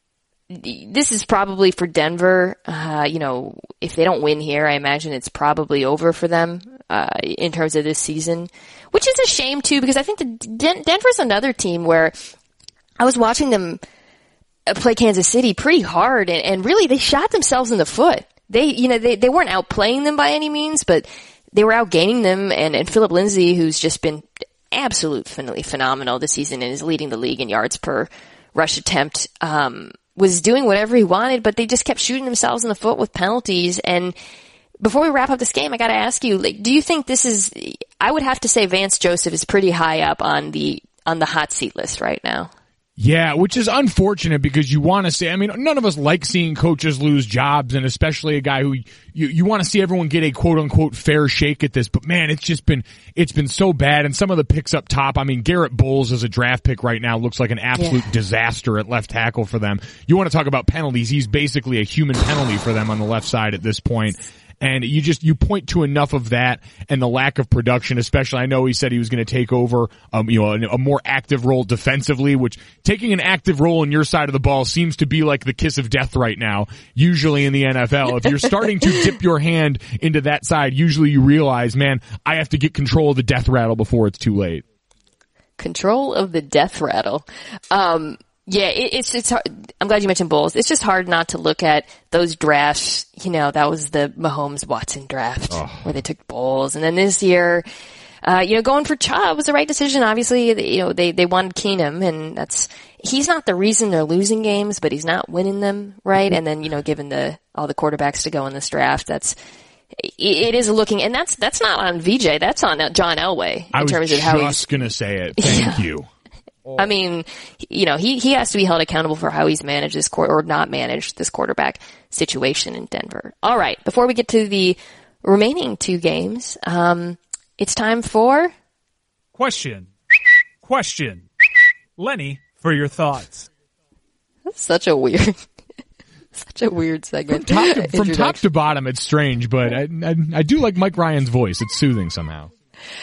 this is probably for Denver. Uh, you know, if they don't win here, I imagine it's probably over for them. Uh, in terms of this season, which is a shame too, because I think the Den- Denver's another team where I was watching them play Kansas City pretty hard, and, and really they shot themselves in the foot. They, you know, they, they weren't outplaying them by any means, but they were outgaining them, and, and Philip Lindsay, who's just been absolutely phenomenal this season and is leading the league in yards per rush attempt, um, was doing whatever he wanted, but they just kept shooting themselves in the foot with penalties. And before we wrap up this game, I got to ask you, like, do you think this is? I would have to say Vance Joseph is pretty high up on the on the hot seat list right now. Yeah, which is unfortunate because you want to see, I mean, none of us like seeing coaches lose jobs, and especially a guy who you, you want to see everyone get a quote unquote fair shake at this, but man, it's just been, it's been so bad. And some of the picks up top, I mean, Garrett Bowles as a draft pick right now looks like an absolute yeah. disaster at left tackle for them. You want to talk about penalties. He's basically a human penalty for them on the left side at this point. And you just, you point to enough of that and the lack of production, especially I know he said he was going to take over, um, you know, a, a more active role defensively, which taking an active role on your side of the ball seems to be like the kiss of death right now, usually in the N F L. If you're starting to dip your hand into that side, usually you realize, man, I have to get control of the death rattle before it's too late. Control of the death rattle. Um, Yeah, it, it's it's hard. I'm glad you mentioned Bulls. It's just hard not to look at those drafts. You know, that was the Mahomes Watson draft oh. where they took Bulls, and then this year, uh, you know, going for Chubb was the right decision. Obviously, you know, they they wanted Keenum, and that's he's not the reason they're losing games, but he's not winning them, right? And then you know, given the all the quarterbacks to go in this draft, that's it, it is looking, and that's that's not on V J, that's on John Elway in I was terms of how he's just gonna say it. Thank yeah. you. I mean, you know, he, he has to be held accountable for how he's managed this court or not managed this quarterback situation in Denver. All right. Before we get to the remaining two games, um, it's time for question, question, Lenny, for your thoughts. That's such a weird, such a weird segment. From top to, from top to bottom, it's strange, but I, I, I do like Mike Ryan's voice. It's soothing somehow.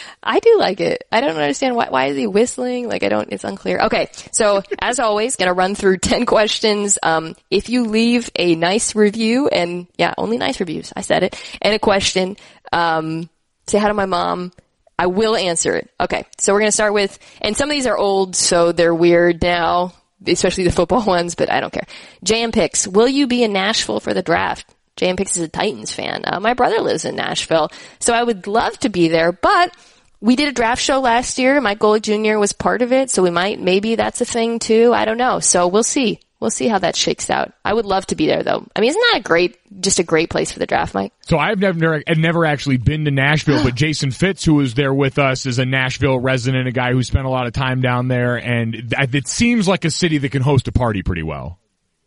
I do like it. I don't understand why, why is he whistling? Like I don't, it's unclear. Okay. So as always, gonna run through ten questions. Um, if you leave a nice review and yeah, only nice reviews. I said it. And a question, um, say hi to my mom. I will answer it. Okay. So we're gonna start with, and some of these are old, so they're weird now, especially the football ones, but I don't care. J M Picks, will you be in Nashville for the draft? J M Picks is a Titans fan. Uh, my brother lives in Nashville, so I would love to be there, but we did a draft show last year. Mike Golick Junior was part of it, so we might, maybe that's a thing too. I don't know. So we'll see. We'll see how that shakes out. I would love to be there though. I mean, isn't that a great, just a great place for the draft, Mike? So I've never, I've never actually been to Nashville, but Jason Fitz, who was there with us, is a Nashville resident, a guy who spent a lot of time down there, and it seems like a city that can host a party pretty well.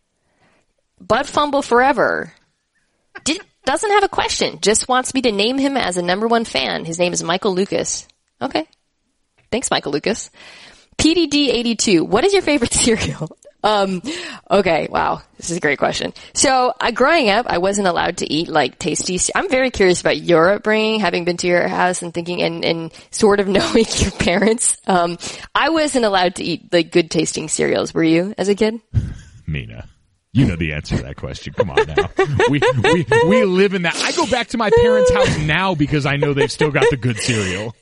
But Fumble Forever Did, doesn't have a question, just wants me to name him as a number one fan. His name is Michael Lucas. Okay. Thanks, Michael Lucas. P D D eighty-two, what is your favorite cereal? Um, okay, wow, this is a great question. So, uh, growing up, I wasn't allowed to eat, like, tasty, I'm very curious about your upbringing, having been to your house and thinking, and, and sort of knowing your parents. Um, I wasn't allowed to eat, like, good tasting cereals. Were you, as a kid? Mina. You know the answer to that question. Come on now. We, we, we live in that. I go back to my parents' house now because I know they've still got the good cereal.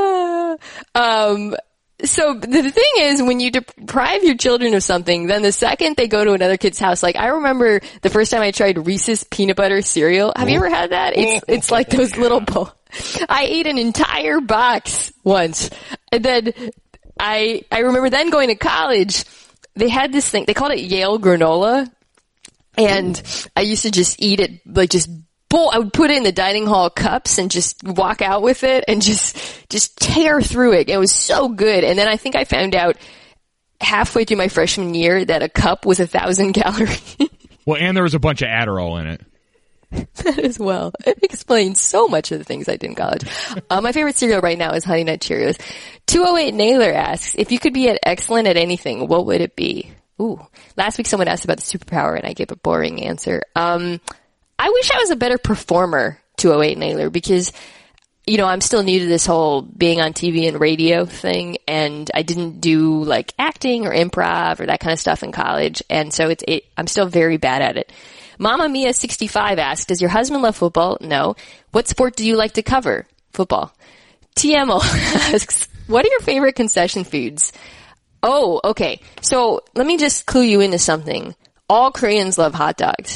um, so the thing is, when you deprive your children of something, then the second they go to another kid's house, like I remember the first time I tried Reese's peanut butter cereal. Have you ever had that? It's, it's like those little bowl. I ate an entire box once. And then I, I remember then going to college, they had this thing, they called it Yale granola. And I used to just eat it, like just bowl, I would put it in the dining hall cups and just walk out with it and just, just tear through it. It was so good. And then I think I found out halfway through my freshman year that a cup was a thousand calories. Well, and there was a bunch of Adderall in it. That as well. It explains so much of the things I did in college. Uh, my favorite cereal right now is Honey Nut Cheerios. two oh eight Naylor asks, if you could be at excellent at anything, what would it be? Ooh, last week someone asked about the superpower and I gave a boring answer. Um, I wish I was a better performer, two oh eight Naylor, because, you know, I'm still new to this whole being on T V and radio thing, and I didn't do like acting or improv or that kind of stuff in college, and so it's, it, I'm still very bad at it. Mama Mia sixty-five asked, does your husband love football? No. What sport do you like to cover? Football. T M O asks, what are your favorite concession foods? Oh, okay. So let me just clue you into something. All Koreans love hot dogs.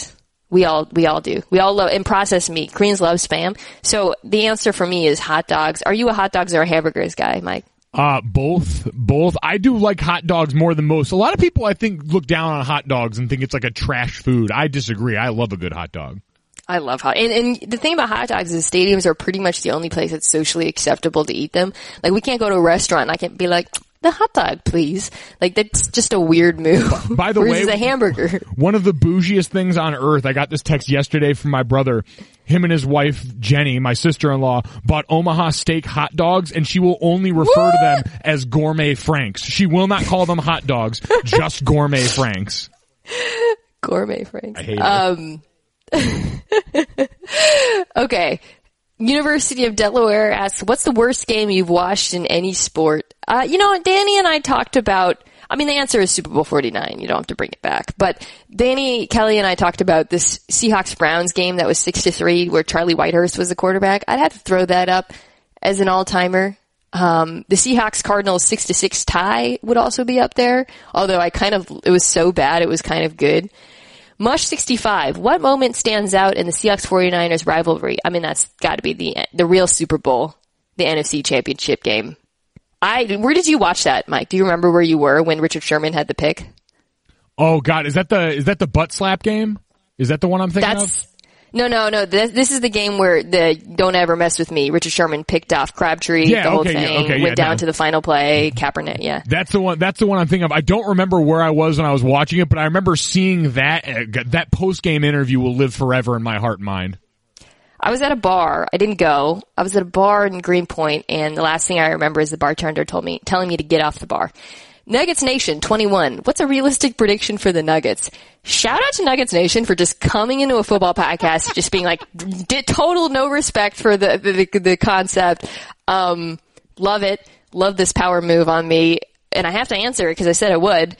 We all, we all do. We all love, and processed meat. Koreans love Spam. So the answer for me is hot dogs. Are you a hot dogs or a hamburgers guy, Mike? Uh, both, both. I do like hot dogs more than most. A lot of people, I think, look down on hot dogs and think it's like a trash food. I disagree. I love a good hot dog. I love hot, and, and the thing about hot dogs is stadiums are pretty much the only place that's socially acceptable to eat them. Like, we can't go to a restaurant and I can't be like, the hot dog, please. Like, that's just a weird move. By the way, a hamburger. One of the bougiest things on earth, I got this text yesterday from my brother. Him and his wife, Jenny, my sister-in-law, bought Omaha Steak hot dogs, and she will only refer what? to them as gourmet Franks. She will not call them hot dogs, just gourmet Franks. Gourmet Franks. I hate um, it. Okay. University of Delaware asks, what's the worst game you've watched in any sport? Uh, you know, Danny and I talked about, I mean, the answer is Super Bowl forty-nine. You don't have to bring it back. But Danny, Kelly, and I talked about this Seahawks-Browns game that was six to three where Charlie Whitehurst was the quarterback. I'd have to throw that up as an all-timer. Um, the Seahawks-Cardinals six to six tie would also be up there. Although I kind of, it was so bad, it was kind of good. Mush sixty-five, what moment stands out in the Seahawks forty-niners rivalry? I mean, that's got to be the the real Super Bowl, the N F C Championship game. I where did you watch that, Mike? Do you remember where you were when Richard Sherman had the pick? Oh God, is that the is that the butt slap game? Is that the one I'm thinking that's, of? No, no, no. This, this is the game where the "Don't Ever Mess with Me." Richard Sherman picked off Crabtree, yeah, the whole okay, thing, yeah, okay, went yeah, down no. to the final play. Kaepernick, yeah. That's the one. That's the one I'm thinking of. I don't remember where I was when I was watching it, but I remember seeing that. Uh, that post game interview will live forever in my heart and mind. I was at a bar. I didn't go. I was at a bar in Greenpoint, and the last thing I remember is the bartender told me, telling me to get off the bar. Nuggets Nation twenty-one. What's a realistic prediction for the Nuggets? Shout out to Nuggets Nation for just coming into a football podcast, just being like, did total no respect for the, the, the concept. Um, love it. Love this power move on me. And I have to answer it because I said I would.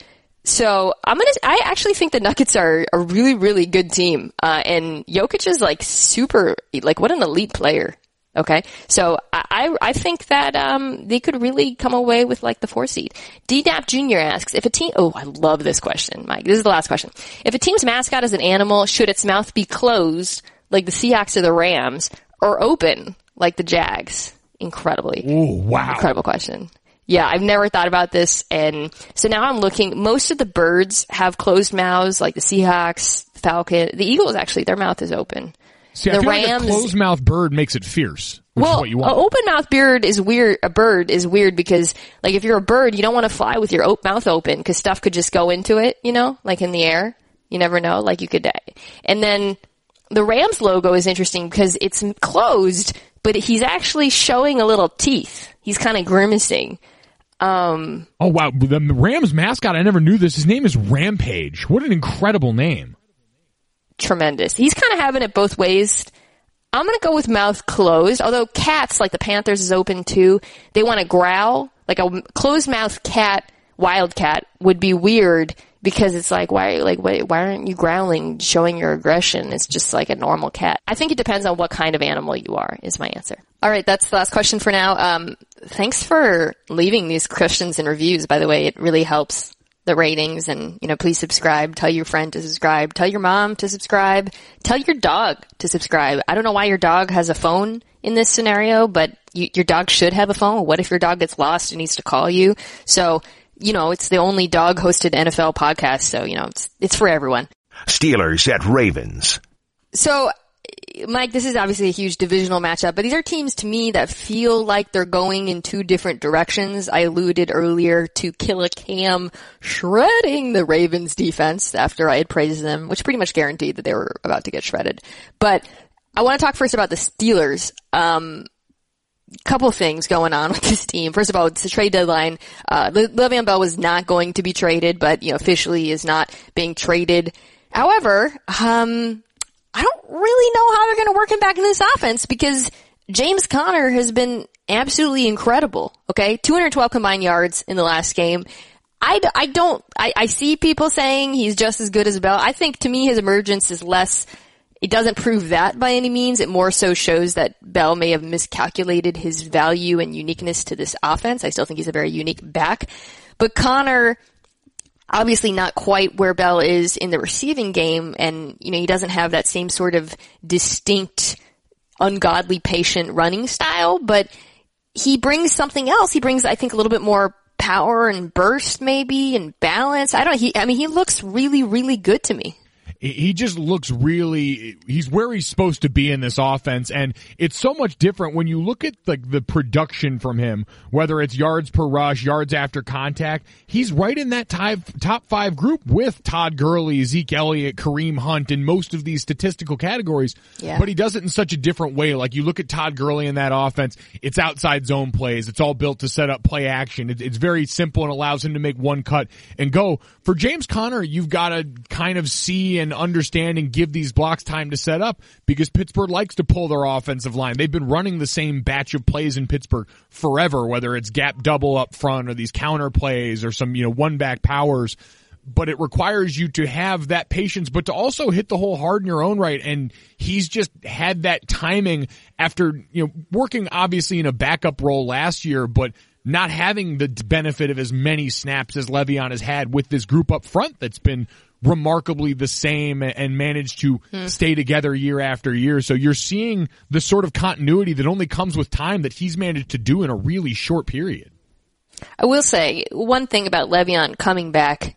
So I'm gonna, I actually think the Nuggets are a really, really good team. Uh, and Jokic is like super, like what an elite player. Okay, so I I think that um they could really come away with like the four seed. D D A P Junior asks, if a team, oh I love this question, Mike. This is the last question. If a team's mascot is an animal, should its mouth be closed like the Seahawks or the Rams, or open like the Jags? Incredibly, ooh, wow, incredible question. Yeah, I've never thought about this, and so now I'm looking. Most of the birds have closed mouths, like the Seahawks, Falcon, the Eagles. Actually, their mouth is open. See, I the feel Rams, like a closed-mouthed bird makes it fierce, which well, is what you want. An open-mouthed bird is weird. A bird is weird because, like, if you're a bird, you don't want to fly with your op- mouth open because stuff could just go into it, you know, like in the air. You never know. Like, you could die. And then the Rams logo is interesting because it's closed, but he's actually showing a little teeth. He's kind of grimacing. Um, oh, wow. The Rams mascot, I never knew this. His name is Rampage. What an incredible name. Tremendous. He's kind of having it both ways. I'm going to go with mouth closed, although cats, like the Panthers, is open too. They want to growl. Like a closed mouth cat, wildcat, would be weird because it's like, why, like, why, why aren't you growling, showing your aggression? It's just like a normal cat. I think it depends on what kind of animal you are, is my answer. All right, that's the last question for now. Um, thanks for leaving these questions and reviews, by the way. It really helps the ratings, and, you know, please subscribe. Tell your friend to subscribe. Tell your mom to subscribe. Tell your dog to subscribe. I don't know why your dog has a phone in this scenario, but you, your dog should have a phone. What if your dog gets lost and needs to call you? So, you know, it's the only dog-hosted N F L podcast, so, you know, it's, it's for everyone. Steelers at Ravens. So, Mike, this is obviously a huge divisional matchup, but these are teams to me that feel like they're going in two different directions. I alluded earlier to Killer Cam shredding the Ravens defense after I had praised them, which pretty much guaranteed that they were about to get shredded. But I want to talk first about the Steelers. Um, couple things going on with this team. First of all, it's the trade deadline. Uh, Le- Le'Veon Bell was not going to be traded, but, you know, officially is not being traded. However, um, I don't really know how they're going to work him back in this offense because James Conner has been absolutely incredible. Okay. two hundred twelve combined yards in the last game. I, I don't, I, I see people saying he's just as good as Bell. I think to me his emergence is less, it doesn't prove that by any means. It more so shows that Bell may have miscalculated his value and uniqueness to this offense. I still think he's a very unique back. But Conner, obviously not quite where Bell is in the receiving game, and, you know, he doesn't have that same sort of distinct, ungodly patient running style, but he brings something else. He brings, I think, a little bit more power and burst maybe and balance. I don't, he, I mean, he looks really, really good to me. He just looks really, he's where he's supposed to be in this offense, and it's so much different when you look at like the production from him, whether it's yards per rush, yards after contact. He's right in that top, top five group with Todd Gurley, Zeke Elliott, Kareem Hunt, in most of these statistical categories. Yeah. But he does it in such a different way. Like you look at Todd Gurley in that offense, it's outside zone plays. It's all built to set up play action. It, it's very simple and allows him to make one cut and go. For James Conner, you've got to kind of see and understand and give these blocks time to set up, because Pittsburgh likes to pull their offensive line. They've been running the same batch of plays in Pittsburgh forever, whether it's gap double up front or these counter plays or some, you know, one back powers. But it requires you to have that patience, but to also hit the hole hard in your own right. And he's just had that timing after, you know, working obviously in a backup role last year, but not having the benefit of as many snaps as Le'Veon has had with this group up front that's been remarkably the same and managed to hmm. stay together year after year. So you're seeing the sort of continuity that only comes with time that he's managed to do in a really short period. I will say one thing about Le'Veon coming back.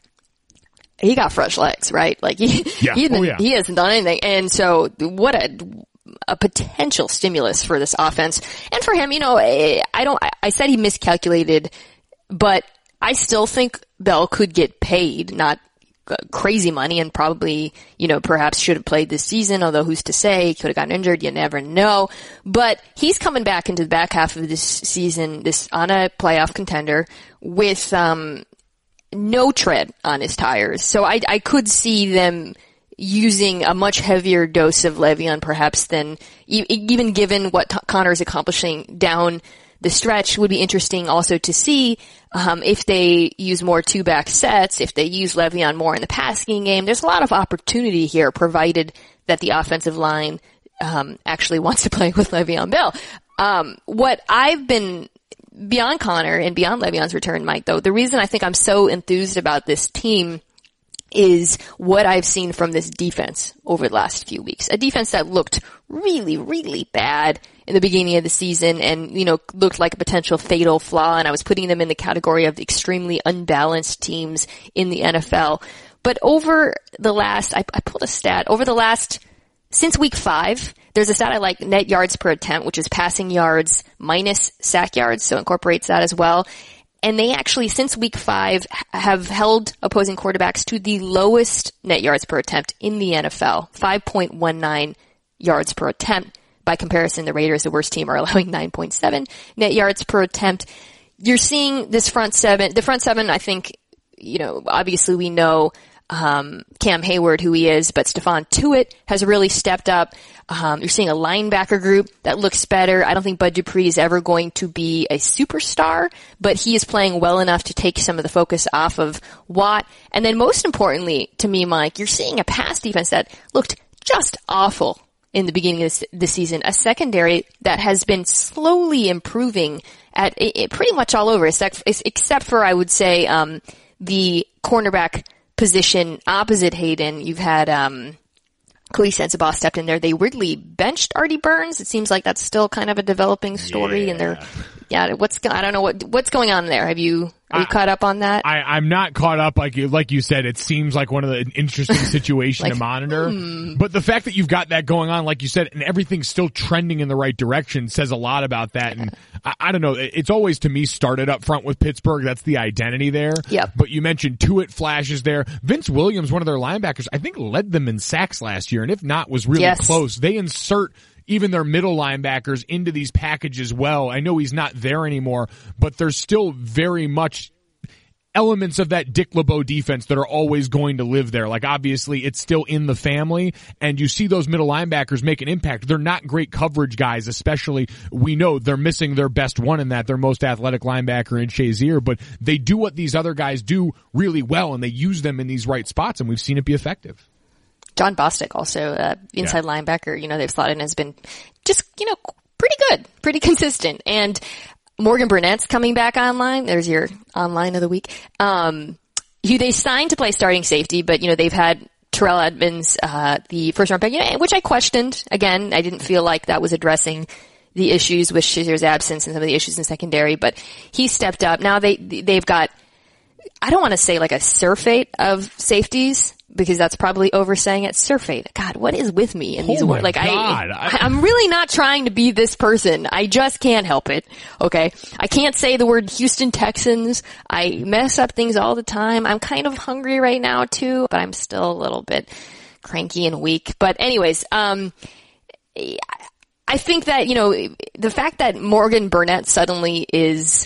He got fresh legs, right? Like he, yeah. he, oh, yeah. he hasn't done anything. And so what a, a potential stimulus for this offense. And for him, you know, I don't, I said he miscalculated, but I still think Bell could get paid, not crazy money, and probably, you know, perhaps should have played this season, although who's to say? He could have gotten injured. You never know. But he's coming back into the back half of this season, this on a playoff contender with, um, no tread on his tires. So I, I could see them using a much heavier dose of Le'Veon perhaps than, even given what T- Connor's accomplishing down the stretch. Would be interesting also to see um, if they use more two-back sets, if they use Le'Veon more in the passing game. There's a lot of opportunity here, provided that the offensive line um, actually wants to play with Le'Veon Bell. Um, what I've been beyond Connor and beyond Le'Veon's return, Mike, though, the reason I think I'm so enthused about this team is what I've seen from this defense over the last few weeks. A defense that looked really, really bad in the beginning of the season and, you know, looked like a potential fatal flaw, and I was putting them in the category of the extremely unbalanced teams in the N F L. But over the last, I, I pulled a stat, over the last, since week five, there's a stat I like, net yards per attempt, which is passing yards minus sack yards, so incorporates that as well. And they actually, since week five, have held opposing quarterbacks to the lowest net yards per attempt in the N F L, five point one nine yards per attempt. By comparison, the Raiders, the worst team, are allowing nine point seven net yards per attempt. You're seeing this front seven, the front seven, I think, you know, obviously we know um Cam Hayward, who he is, but Stephon Tuitt has really stepped up. Um, you're seeing a linebacker group that looks better. I don't think Bud Dupree is ever going to be a superstar, but he is playing well enough to take some of the focus off of Watt. And then most importantly to me, Mike, you're seeing a pass defense that looked just awful in the beginning of this, this season, a secondary that has been slowly improving at it, it pretty much all over, except, except for, I would say, um, the cornerback position opposite Hayden. You've had, um, Cody Sensabaugh stepped in there. They weirdly benched Artie Burns. It seems like that's still kind of a developing story, yeah. and they're, yeah, what's, I don't know what, what's going on there. Have you, are you I, caught up on that? I, I'm not caught up. Like you, like you said, it seems like one of the interesting situation like, to monitor. Hmm. But the fact that you've got that going on, like you said, and everything's still trending in the right direction says a lot about that. And I, I don't know. It's always, to me, started up front with Pittsburgh. That's the identity there. Yep. But you mentioned Tuitt flashes there. Vince Williams, one of their linebackers, I think led them in sacks last year. And if not, was really yes. close. They insert even their middle linebackers into these packages well. I know he's not there anymore, but there's still very much elements of that Dick LeBeau defense that are always going to live there. Like, obviously, it's still in the family, and you see those middle linebackers make an impact. They're not great coverage guys, especially. We know they're missing their best one in that, their most athletic linebacker in Shazier, but they do what these other guys do really well, and they use them in these right spots, and we've seen it be effective. John Bostic, also uh, inside yeah. linebacker, you know, they've slotted in, has been just, you know, pretty good, pretty consistent. And Morgan Burnett's coming back online. There's your online of the week. Um, who they signed to play starting safety, but, you know, they've had Terrell Edmonds, uh, the first round pick, you know, which I questioned. Again, I didn't feel like that was addressing the issues with Shazier's absence and some of the issues in secondary, but he stepped up. Now they, they've got, I don't want to say like a surfeit of safeties, because that's probably oversaying it. Surfeit. God, what is with me in these oh words? Like God. I, I'm really not trying to be this person. I just can't help it. Okay. I can't say the word Houston Texans. I mess up things all the time. I'm kind of hungry right now too, but I'm still a little bit cranky and weak. But anyways, um, I think that, you know, the fact that Morgan Burnett suddenly is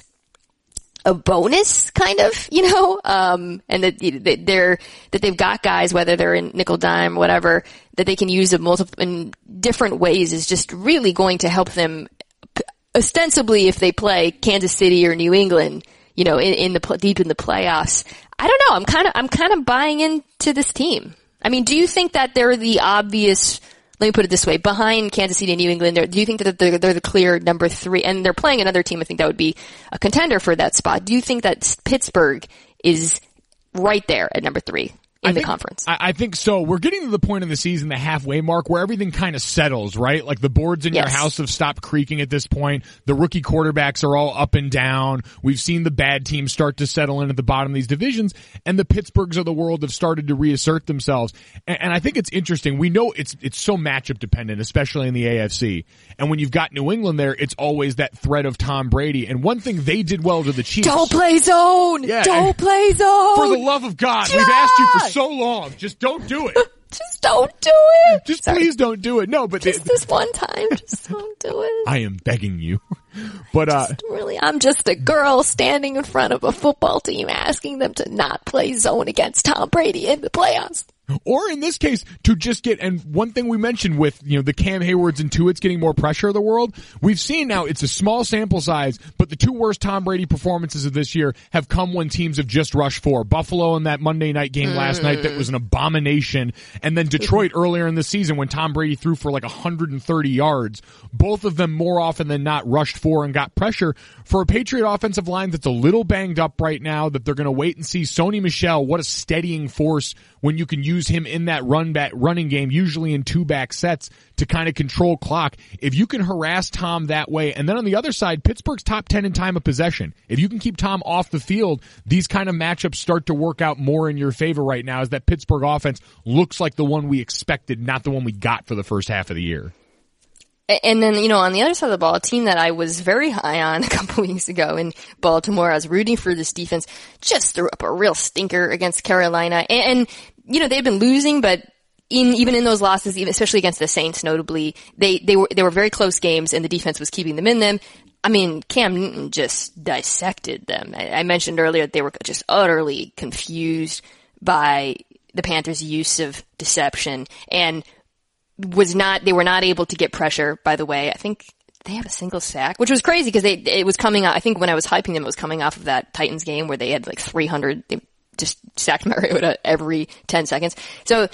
a bonus, kind of, you know, um, and that they're, that they've got guys, whether they're in nickel dime, whatever, that they can use in multiple, in different ways is just really going to help them ostensibly if they play Kansas City or New England, you know, in, in the, deep in the playoffs. I don't know. I'm kind of, I'm kind of buying into this team. I mean, do you think that they're the obvious, let me put it this way, behind Kansas City and New England, do you think that they're, they're the clear number three, and they're playing another team, I think that would be a contender for that spot. Do you think that Pittsburgh is right there at number three in I the think, conference? I, I think so. We're getting to the point in the season, the halfway mark, where everything kind of settles, right? Like the boards in yes. your house have stopped creaking at this point. The rookie quarterbacks are all up and down. We've seen the bad teams start to settle in at the bottom of these divisions, and the Pittsburghs of the world have started to reassert themselves. And, and I think it's interesting. We know it's it's so matchup dependent, especially in the A F C. And when you've got New England there, it's always that threat of Tom Brady. And one thing they did well to the Chiefs. Don't play zone! Yeah, Don't play zone! For the love of God, yeah! we've asked you for so long. Just don't do it. Just don't do it. Just Sorry. please don't do it. No, but just they, this one time, just don't do it. I am begging you. But uh just really, I'm just a girl standing in front of a football team asking them to not play zone against Tom Brady in the playoffs. Or in this case, to just get, and one thing we mentioned with, you know, the Cam Haywards and Tuitt's getting more pressure of the world, we've seen now it's a small sample size, but the two worst Tom Brady performances of this year have come when teams have just rushed for. Buffalo in that Monday night game mm. last night that was an abomination, and then Detroit earlier in the season when Tom Brady threw for like one hundred thirty yards. Both of them more often than not rushed for and got pressure for a Patriot offensive line that's a little banged up right now, that they're going to wait and see. Sony Michel, what a steadying force when you can use him in that run back running game, usually in two back sets to kind of control clock. If you can harass Tom that way, and then on the other side, Pittsburgh's top ten in time of possession. If you can keep Tom off the field, these kind of matchups start to work out more in your favor right now, as that Pittsburgh offense looks like the one we expected, not the one we got for the first half of the year. And then, you know, on the other side of the ball, a team that I was very high on a couple weeks ago in Baltimore, I was rooting for this defense, just threw up a real stinker against Carolina. And, and you know, they've been losing, but in, even in those losses, even, especially against the Saints notably, they, they were, they were very close games and the defense was keeping them in them. I mean, Cam Newton just dissected them. I, I mentioned earlier that they were just utterly confused by the Panthers' use of deception, and was not, they were not able to get pressure, by the way. I think they had a single sack, which was crazy because they, it was coming out, I think when I was hyping them, it was coming off of that Titans game where they had like three hundred, they just sacked Mariota every ten seconds. So,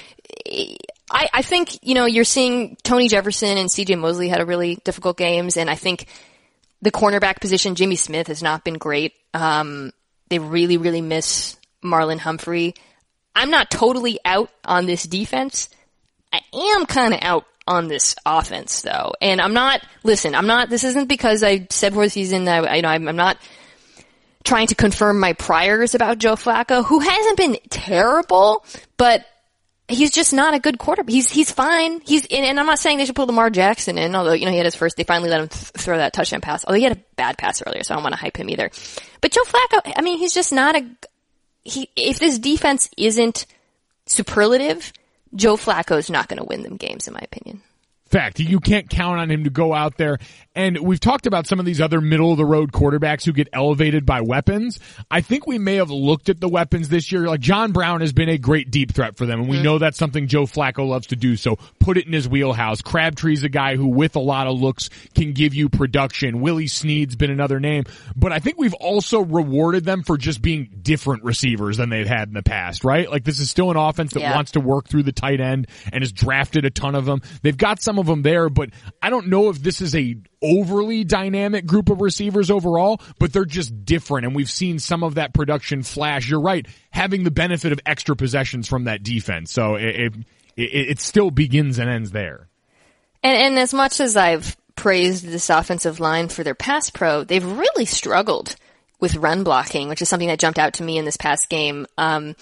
I, I think, you know, you're seeing Tony Jefferson and C J Mosley had a really difficult games, and I think the cornerback position, Jimmy Smith has not been great. Um, they really, really miss Marlon Humphrey. I'm not totally out on this defense. I am kind of out on this offense, though. And I'm not, listen, I'm not, this isn't because I said before the season that, I, you know, I'm, I'm not trying to confirm my priors about Joe Flacco, who hasn't been terrible, but he's just not a good quarterback. He's, he's fine. He's, and, and I'm not saying they should pull Lamar Jackson in, although, you know, he had his first, they finally let him th- throw that touchdown pass, although he had a bad pass earlier, so I don't want to hype him either. But Joe Flacco, I mean, he's just not a, he, if this defense isn't superlative, Joe Flacco's not going to win them games, in my opinion. Fact, you can't count on him to go out there. And we've talked about some of these other middle-of-the-road quarterbacks who get elevated by weapons. I think we may have looked at the weapons this year. Like, John Brown has been a great deep threat for them, and we mm. know that's something Joe Flacco loves to do, so put it in his wheelhouse. Crabtree's a guy who, with a lot of looks, can give you production. Willie Snead's been another name. But I think we've also rewarded them for just being different receivers than they've had in the past, right? Like, this is still an offense that yeah. wants to work through the tight end and has drafted a ton of them. They've got some of them there, but I don't know if this is a overly dynamic group of receivers overall, but they're just different, and we've seen some of that production flash. You're right, having the benefit of extra possessions from that defense. So it, it, it still begins and ends there. And, and as much as I've praised this offensive line for their pass pro, they've really struggled with run blocking, which is something that jumped out to me in this past game. Um,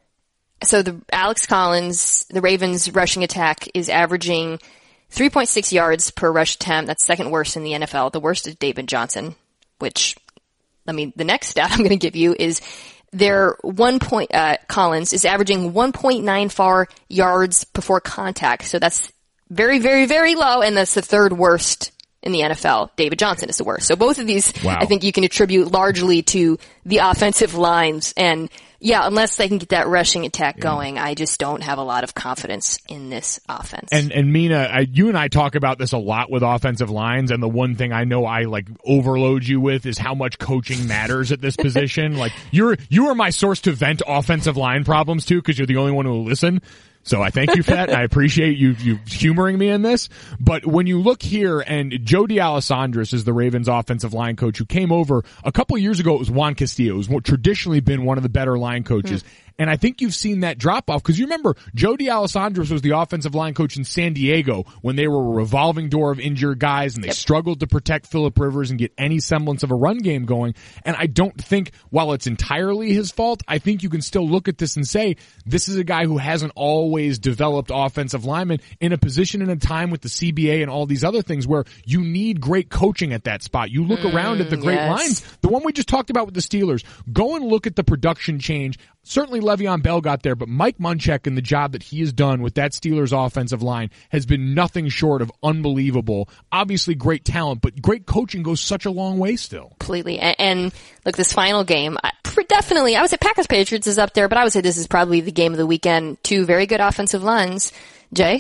so the Alex Collins, the Ravens rushing attack is averaging three point six yards per rush attempt. That's second worst in the N F L. The worst is David Johnson, which, I mean, the next stat I'm going to give you is their one point, uh, Collins is averaging one point nine four yards before contact. So that's very, very, very low, and that's the third worst in the N F L. David Johnson is the worst. So both of these, wow. I think you can attribute largely to the offensive lines. And yeah, unless they can get that rushing attack going, yeah. I just don't have a lot of confidence in this offense. And, and Mina, I, you and I talk about this a lot with offensive lines, and the one thing I know I like overload you with is how much coaching matters at this position. Like, you're, you are my source to vent offensive line problems to, because you're the only one who will listen. So I thank you for that, and I appreciate you, you humoring me in this. But when you look here, and Joe D'Alessandris is the Ravens offensive line coach who came over a couple of years ago. It was Juan Castillo, who's traditionally been one of the better line coaches. Mm. And I think you've seen that drop off, because you remember Joe D'Alessandris was the offensive line coach in San Diego when they were a revolving door of injured guys, and they yep. struggled to protect Phillip Rivers and get any semblance of a run game going. And I don't think, while it's entirely his fault, I think you can still look at this and say, this is a guy who hasn't always developed offensive linemen in a position in a time with the C B A and all these other things where you need great coaching at that spot. You look mm, around at the great yes. lines, the one we just talked about with the Steelers, go and look at the production change. Certainly Le'Veon Bell got there, but Mike Munchak and the job that he has done with that Steelers offensive line has been nothing short of unbelievable. Obviously great talent, but great coaching goes such a long way still. Completely. And, and look, this final game, I, definitely, I would say Packers Patriots is up there, but I would say this is probably the game of the weekend. Two very good offensive lines. Jay?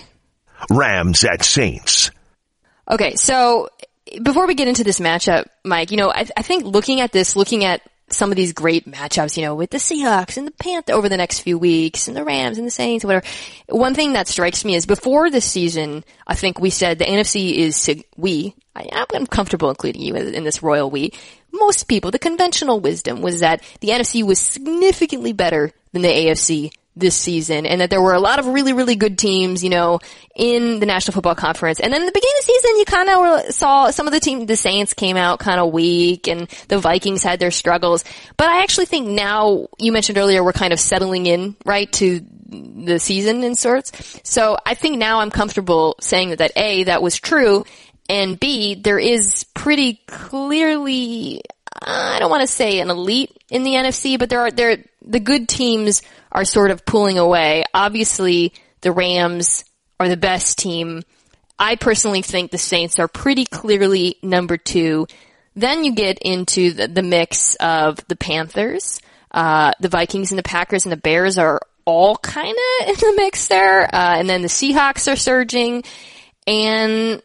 Rams at Saints. Okay, so before we get into this matchup, Mike, you know, I, I think looking at this, looking at some of these great matchups, you know, with the Seahawks and the Panthers over the next few weeks, and the Rams and the Saints, whatever. One thing that strikes me is before this season, I think we said the N F C is, we, I, I'm comfortable including you in this royal we. Most people, the conventional wisdom was that the N F C was significantly better than the A F C this season, and that there were a lot of really, really good teams, you know, in the National Football Conference. And then in the beginning of the season, you kind of saw some of the team, the Saints came out kind of weak, and the Vikings had their struggles. But I actually think now, you mentioned earlier, we're kind of settling in, right, to the season in sorts. So I think now I'm comfortable saying that, that A, that was true, and B, there is pretty clearly, I don't want to say an elite in the N F C, but there are, there, the good teams are sort of pulling away. Obviously, the Rams are the best team. I personally think the Saints are pretty clearly number two. Then you get into the, the mix of the Panthers, uh, the Vikings and the Packers and the Bears are all kind of in the mix there. Uh, and then the Seahawks are surging, and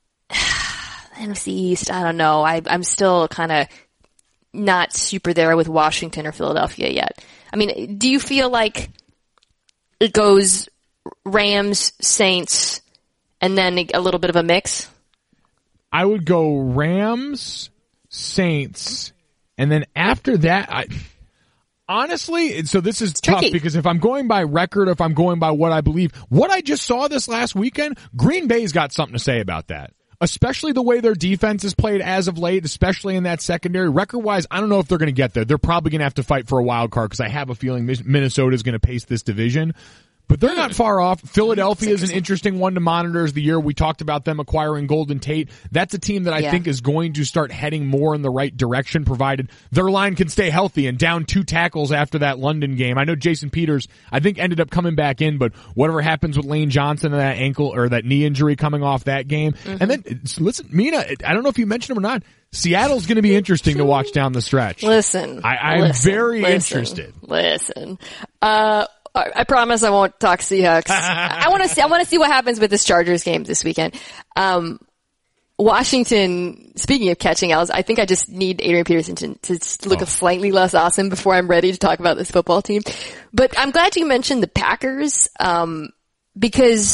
N F C East, I don't know. I, I'm still kind of not super there with Washington or Philadelphia yet. I mean, do you feel like it goes Rams, Saints, and then a little bit of a mix? I would go Rams, Saints, and then after that, I, honestly, so this is it's tough tricky. Because if I'm going by record, if I'm going by what I believe, what I just saw this last weekend, Green Bay's got something to say about that. Especially the way their defense is played as of late, especially in that secondary. Record-wise, I don't know if they're going to get there. They're probably going to have to fight for a wild card because I have a feeling Minnesota is going to pace this division. But they're not far off. Philadelphia is an interesting one to monitor as the year. We talked about them acquiring Golden Tate. That's a team that I yeah. think is going to start heading more in the right direction, provided their line can stay healthy and down two tackles after that London game. I know Jason Peters, I think, ended up coming back in, but whatever happens with Lane Johnson and that ankle or that knee injury coming off that game. Mm-hmm. And then, listen, Mina, I don't know if you mentioned him or not, Seattle's going to be interesting to watch down the stretch. Listen. I, I'm listen, very listen, interested. Listen. Uh, I promise I won't talk Seahawks. I want to see, I want to see what happens with this Chargers game this weekend. Um, Washington, speaking of catching L's, I think I just need Adrian Peterson to, to look oh. slightly less awesome before I'm ready to talk about this football team. But I'm glad you mentioned the Packers, um, because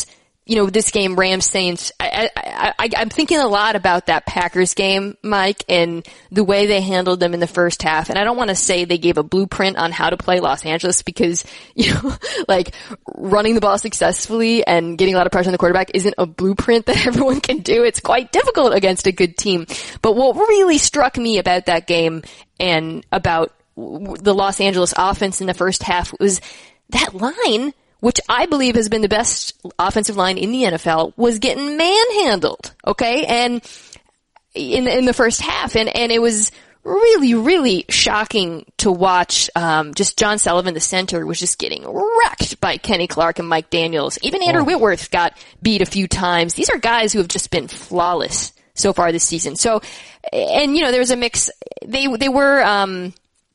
you know, this game, Rams Saints, I, I, I, I'm thinking a lot about that Packers game, Mike, and the way they handled them in the first half. And I don't want to say they gave a blueprint on how to play Los Angeles because, you know, like running the ball successfully and getting a lot of pressure on the quarterback isn't a blueprint that everyone can do. It's quite difficult against a good team. But what really struck me about that game and about the Los Angeles offense in the first half was that line, which I believe has been the best offensive line in the N F L, was getting manhandled, okay? And in in the first half, and and it was really, really shocking to watch. Um, just John Sullivan, the center, was just getting wrecked by Kenny Clark and Mike Daniels. Even Andrew oh. Whitworth got beat a few times. These are guys who have just been flawless so far this season. So, and you know, there was a mix. They they were um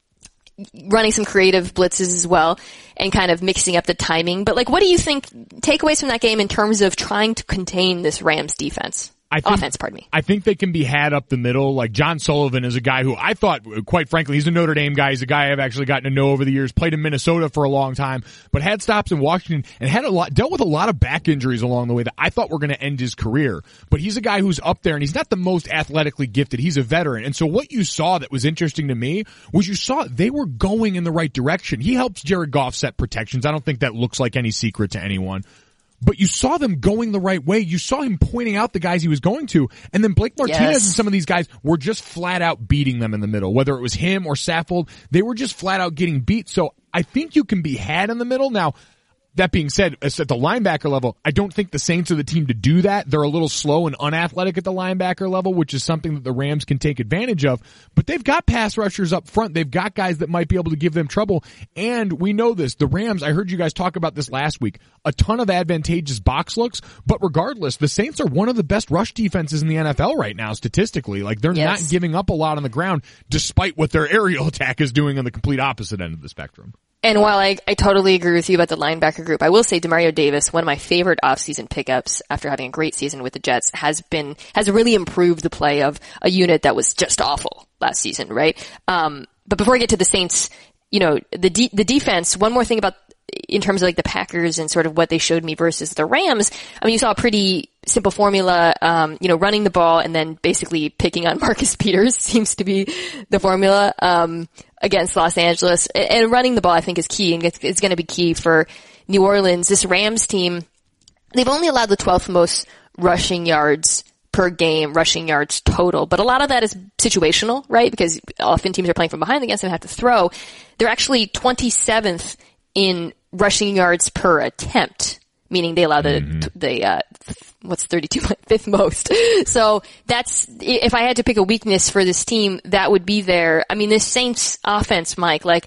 running some creative blitzes as well and kind of mixing up the timing. But like, what do you think takeaways from that game in terms of trying to contain this Rams defense? I think, offense, pardon me. I think they can be had up the middle. Like John Sullivan is a guy who I thought, quite frankly, he's a Notre Dame guy. He's a guy I've actually gotten to know over the years, played in Minnesota for a long time, but had stops in Washington and had a lot, dealt with a lot of back injuries along the way that I thought were going to end his career. But he's a guy who's up there and he's not the most athletically gifted. He's a veteran. And so what you saw that was interesting to me was you saw they were going in the right direction. He helps Jared Goff set protections. I don't think that looks like any secret to anyone. But you saw them going the right way. You saw him pointing out the guys he was going to. And then Blake Martinez yes. and some of these guys were just flat out beating them in the middle. Whether it was him or Saffold, they were just flat out getting beat. So I think you can be had in the middle. Now, that being said, at the linebacker level, I don't think the Saints are the team to do that. They're a little slow and unathletic at the linebacker level, which is something that the Rams can take advantage of. But they've got pass rushers up front. They've got guys that might be able to give them trouble. And we know this. The Rams, I heard you guys talk about this last week, a ton of advantageous box looks. But regardless, the Saints are one of the best rush defenses in the N F L right now, statistically. Like, they're yes. not giving up a lot on the ground, despite what their aerial attack is doing on the complete opposite end of the spectrum. And while I, I totally agree with you about the linebacker group, I will say Demario Davis, one of my favorite offseason pickups after having a great season with the Jets, has been, has really improved the play of a unit that was just awful last season, right? Um, but before I get to the Saints, you know, the de- the defense, one more thing about, in terms of like the Packers and sort of what they showed me versus the Rams, I mean, you saw a pretty simple formula, um, you know, running the ball and then basically picking on Marcus Peters seems to be the formula, um, against Los Angeles. And running the ball, I think, is key, and it's, it's going to be key for New Orleans. This Rams team, they've only allowed the twelfth most rushing yards per game, rushing yards total, but a lot of that is situational, right? Because often teams are playing from behind against them and have to throw. They're actually twenty-seventh in rushing yards per attempt, meaning they allow the, mm-hmm. the, uh, what's thirty-two, fifth most. So that's, if I had to pick a weakness for this team, that would be there. I mean, this Saints offense, Mike, like,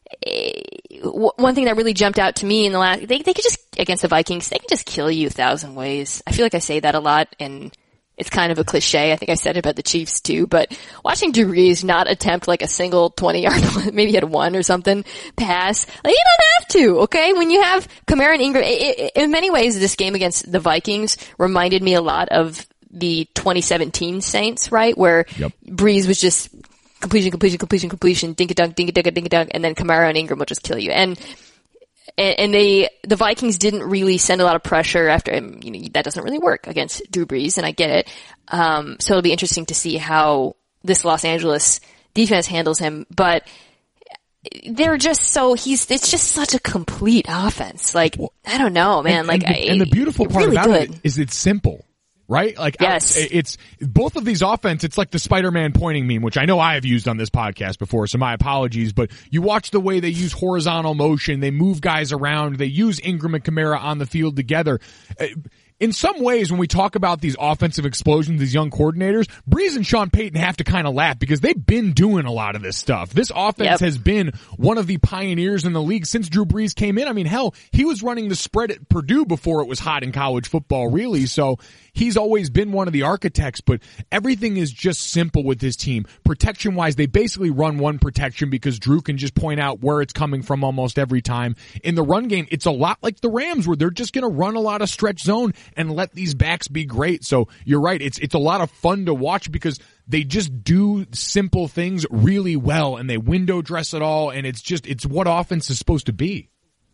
one thing that really jumped out to me in the last, they, they could just, against the Vikings, they can just kill you a thousand ways. I feel like I say that a lot, and it's kind of a cliche. I think I said it about the Chiefs too, but watching Drew Brees not attempt like a single twenty yard, maybe he had one or something, pass, like, you don't have to, okay? When you have Kamara and Ingram, it, it, in many ways this game against the Vikings reminded me a lot of the twenty seventeen Saints, right? Where yep. Brees was just completion, completion, completion, completion, dink-a-dunk, dink-a-dunk, dink-a-dunk, and then Kamara and Ingram will just kill you. And And they, the Vikings didn't really send a lot of pressure after, you know, that doesn't really work against Drew Brees, and I get it. Um, so it'll be interesting to see how this Los Angeles defense handles him, but they're just so, he's, it's just such a complete offense. Like, well, I don't know, man. And, like, and the, I, and the beautiful part really about good. it is it's simple. Right? Like, yes. I, it's, both of these offense, it's like the Spider-Man pointing meme, which I know I have used on this podcast before, so my apologies, but you watch the way they use horizontal motion, they move guys around, they use Ingram and Kamara on the field together. In some ways, when we talk about these offensive explosions, these young coordinators, Brees and Sean Payton have to kind of laugh because they've been doing a lot of this stuff. This offense yep. has been one of the pioneers in the league since Drew Brees came in. I mean, hell, he was running the spread at Purdue before it was hot in college football, really. So he's always been one of the architects, but everything is just simple with his team. Protection-wise, they basically run one protection because Drew can just point out where it's coming from almost every time. In the run game, it's a lot like the Rams where they're just going to run a lot of stretch zone and let these backs be great. So you're right. It's, it's a lot of fun to watch because they just do simple things really well and they window dress it all. And it's just, it's what offense is supposed to be.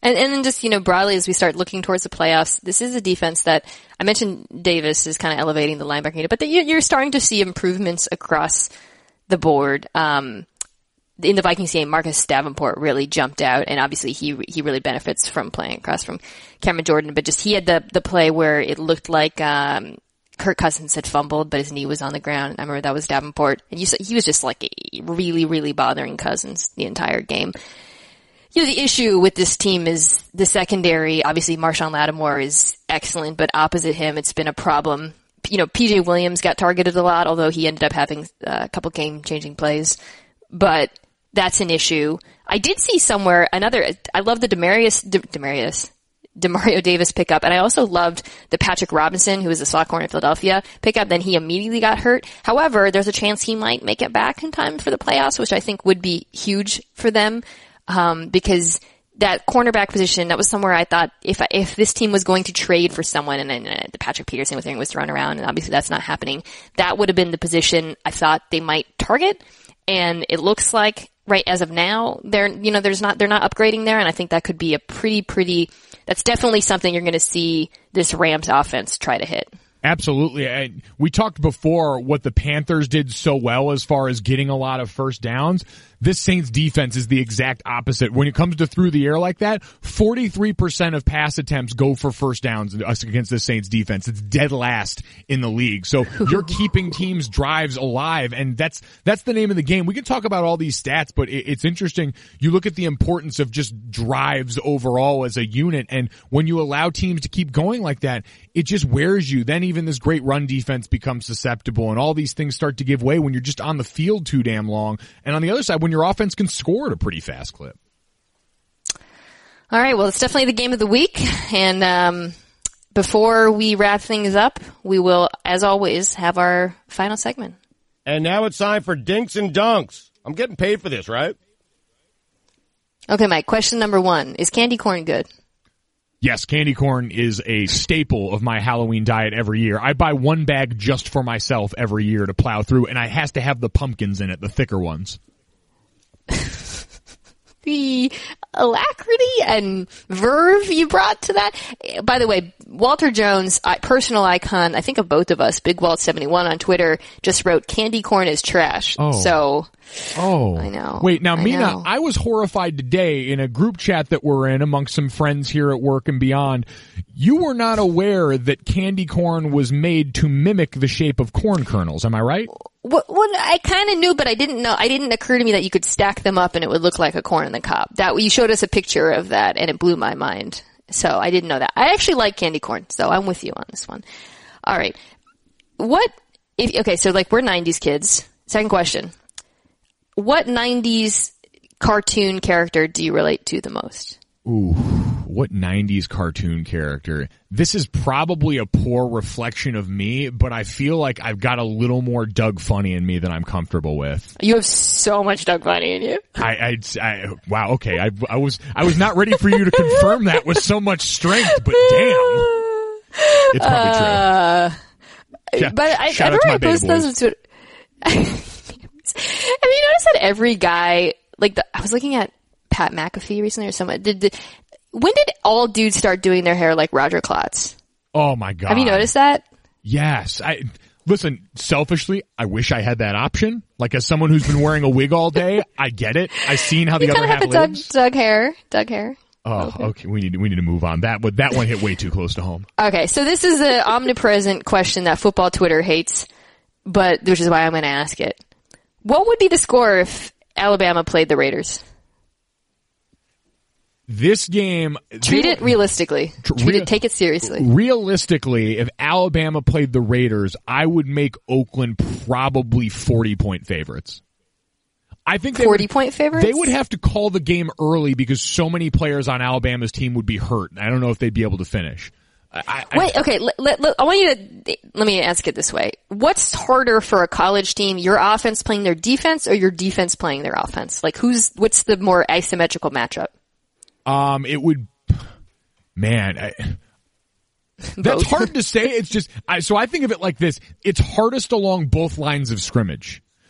And, and then just, you know, broadly as we start looking towards the playoffs, this is a defense that I mentioned Davis is kind of elevating the linebacker unit, but the, you're starting to see improvements across the board. Um, in the Vikings game, Marcus Davenport really jumped out, and obviously he he really benefits from playing across from Cameron Jordan, but just he had the, the play where it looked like, um, Kirk Cousins had fumbled, but his knee was on the ground. I remember that was Davenport, and you saw, he was just like really, really bothering Cousins the entire game. You know, the issue with this team is the secondary. Obviously, Marshawn Lattimore is excellent, but opposite him, it's been a problem. You know, P J Williams got targeted a lot, although he ended up having a couple game-changing plays. But that's an issue. I did see somewhere another. I love the Demarius, De, Demarius, Demario Davis pickup, and I also loved the Patrick Robinson, who was a slot corner in Philadelphia, pickup. Then he immediately got hurt. However, there's a chance he might make it back in time for the playoffs, which I think would be huge for them. Um, because that cornerback position, that was somewhere I thought if if this team was going to trade for someone, and then uh, Patrick Peterson thing was thrown around, and obviously that's not happening, that would have been the position I thought they might target. And it looks like right as of now, they're you know there's not they're not upgrading there, and I think that could be a pretty pretty. That's definitely something you're going to see this Rams offense try to hit. Absolutely. I, we talked before what the Panthers did so well as far as getting a lot of first downs. This Saints defense is the exact opposite. When it comes to through the air like that, forty-three percent of pass attempts go for first downs against the Saints defense. It's dead last in the league. So you're keeping teams' drives alive, and that's that's the name of the game. We can talk about all these stats, but it, it's interesting. You look at the importance of just drives overall as a unit, and when you allow teams to keep going like that, it just wears you. Then even this great run defense becomes susceptible, and all these things start to give way when you're just on the field too damn long. And on the other side, when your offense can score at a pretty fast clip. All right, well, it's definitely the game of the week. And um, before we wrap things up, we will, as always, have our final segment. And now it's time for Dinks and Dunks. I'm getting paid for this, right? Okay, Mike, question number one. Is candy corn good? Yes, candy corn is a staple of my Halloween diet every year. I buy one bag just for myself every year to plow through, and it has to have the pumpkins in it, the thicker ones. The alacrity and verve you brought to that. By the way, Walter Jones, personal icon, I think of both of us, Big Walt seventy-one on Twitter, just wrote candy corn is trash. Oh. So, oh, I know. Wait, now I Mina, know. I was horrified today in a group chat that we're in amongst some friends here at work and beyond. You were not aware that candy corn was made to mimic the shape of corn kernels. Am I right? What, what I kind of knew, but I didn't know. I didn't occur to me that you could stack them up and it would look like a corn on the cob. That you showed us a picture of that, and it blew my mind. So I didn't know that. I actually like candy corn, so I'm with you on this one. All right, what? If, okay, so like we're nineties kids. Second question: what nineties cartoon character do you relate to the most? Ooh, what nineties cartoon character? This is probably a poor reflection of me, but I feel like I've got a little more Doug Funny in me than I'm comfortable with. You have so much Doug Funny in you. I, I, I wow, okay. I, I was, I was not ready for you to confirm that with so much strength, but damn. It's probably uh, true. Yeah, but I, shout I out to my remember I posted baby those. To, have you noticed that every guy, like the, I was looking at Pat McAfee recently or someone, did, did, when did all dudes start doing their hair like Roger Klotz? Oh my God. Have you noticed that? Yes. I, listen, selfishly, I wish I had that option. Like as someone who's been wearing a wig all day, I get it. I've seen how the you other half have a Doug, lives. Doug hair. Doug hair. Oh, okay. okay. We need to, we need to move on. That but that one hit way too close to home. Okay, so this is an omnipresent question that football Twitter hates, but which is why I'm going to ask it. What would be the score if Alabama played the Raiders? This game, treat they, it realistically. Tr- treat real, it, take it seriously. Realistically, if Alabama played the Raiders, I would make Oakland probably forty point favorites. I think they forty would, point favorites? They would have to call the game early because so many players on Alabama's team would be hurt. I don't know if they'd be able to finish. I, I, Wait, okay, let, let, let, I want you to, let me ask it this way. What's harder for a college team, your offense playing their defense or your defense playing their offense? Like who's, what's the more asymmetrical matchup? Um, it would, man, I, that's hard to say. It's just, I, so I think of it like this. It's hardest along both lines of scrimmage.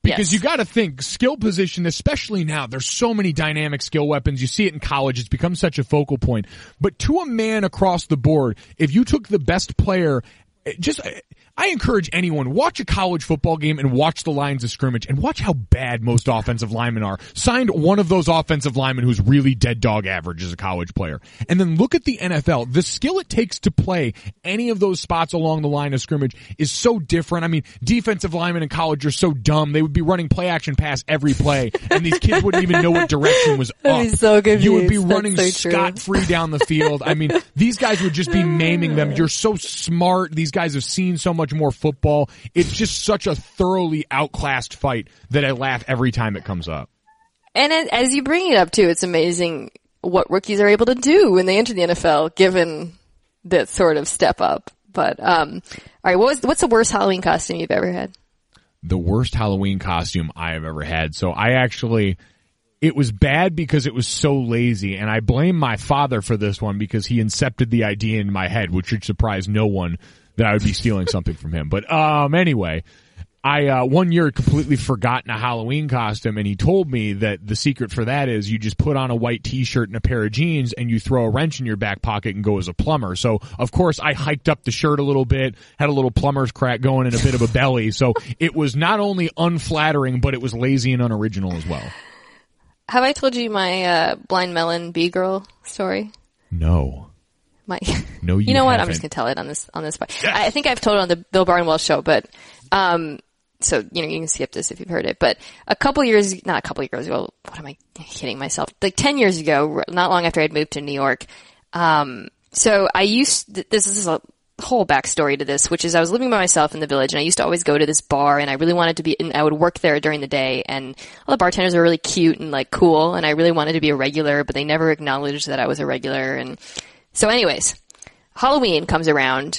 Because Yes. you got to think skill position, especially now. There's so many dynamic skill weapons. You see it in college; it's become such a focal point. But to a man across the board, if you took the best player, just I encourage anyone, watch a college football game and watch the lines of scrimmage and watch how bad most offensive linemen are. Signed one of those offensive linemen who's really dead dog average as a college player. And then look at the N F L. The skill it takes to play any of those spots along the line of scrimmage is so different. I mean, defensive linemen in college are so dumb. They would be running play action pass every play and these kids wouldn't even know what direction was up. I'd be so confused. You would be That's running so true. scot-free down the field. I mean, these guys would just be maiming them. You're so smart. These guys have seen so much more football. It's just such a thoroughly outclassed fight that I laugh every time it comes up. And it, as you bring it up too, it's amazing what rookies are able to do when they enter the N F L, given that sort of step up. But um, all right, what was what's the worst Halloween costume you've ever had? The worst Halloween costume I have ever had. So I actually, it was bad because it was so lazy, and I blame my father for this one because he incepted the idea in my head, which should surprise no one that I would be stealing something from him. But um, anyway, I uh, one year had completely forgotten a Halloween costume, and he told me that the secret for that is you just put on a white T-shirt and a pair of jeans, and you throw a wrench in your back pocket and go as a plumber. So, of course, I hiked up the shirt a little bit, had a little plumber's crack going and a bit of a belly. So it was not only unflattering, but it was lazy and unoriginal as well. Have I told you my uh, blind melon bee girl story? No. My, No, you you know what? I'm haven't. just gonna tell it on this on this spot. I think I've told it on the Bill Barnwell show, but um, so you know you can skip this if you've heard it. But a couple years, not a couple years ago. What am I kidding myself? Like ten years ago, not long after I'd moved to New York. Um, so I used this is a whole backstory to this, which is I was living by myself in the village, and I used to always go to this bar, and I really wanted to be. And I would work there during the day, and all the bartenders were really cute and like cool, and I really wanted to be a regular, but they never acknowledged that I was a regular. And so, anyways, Halloween comes around.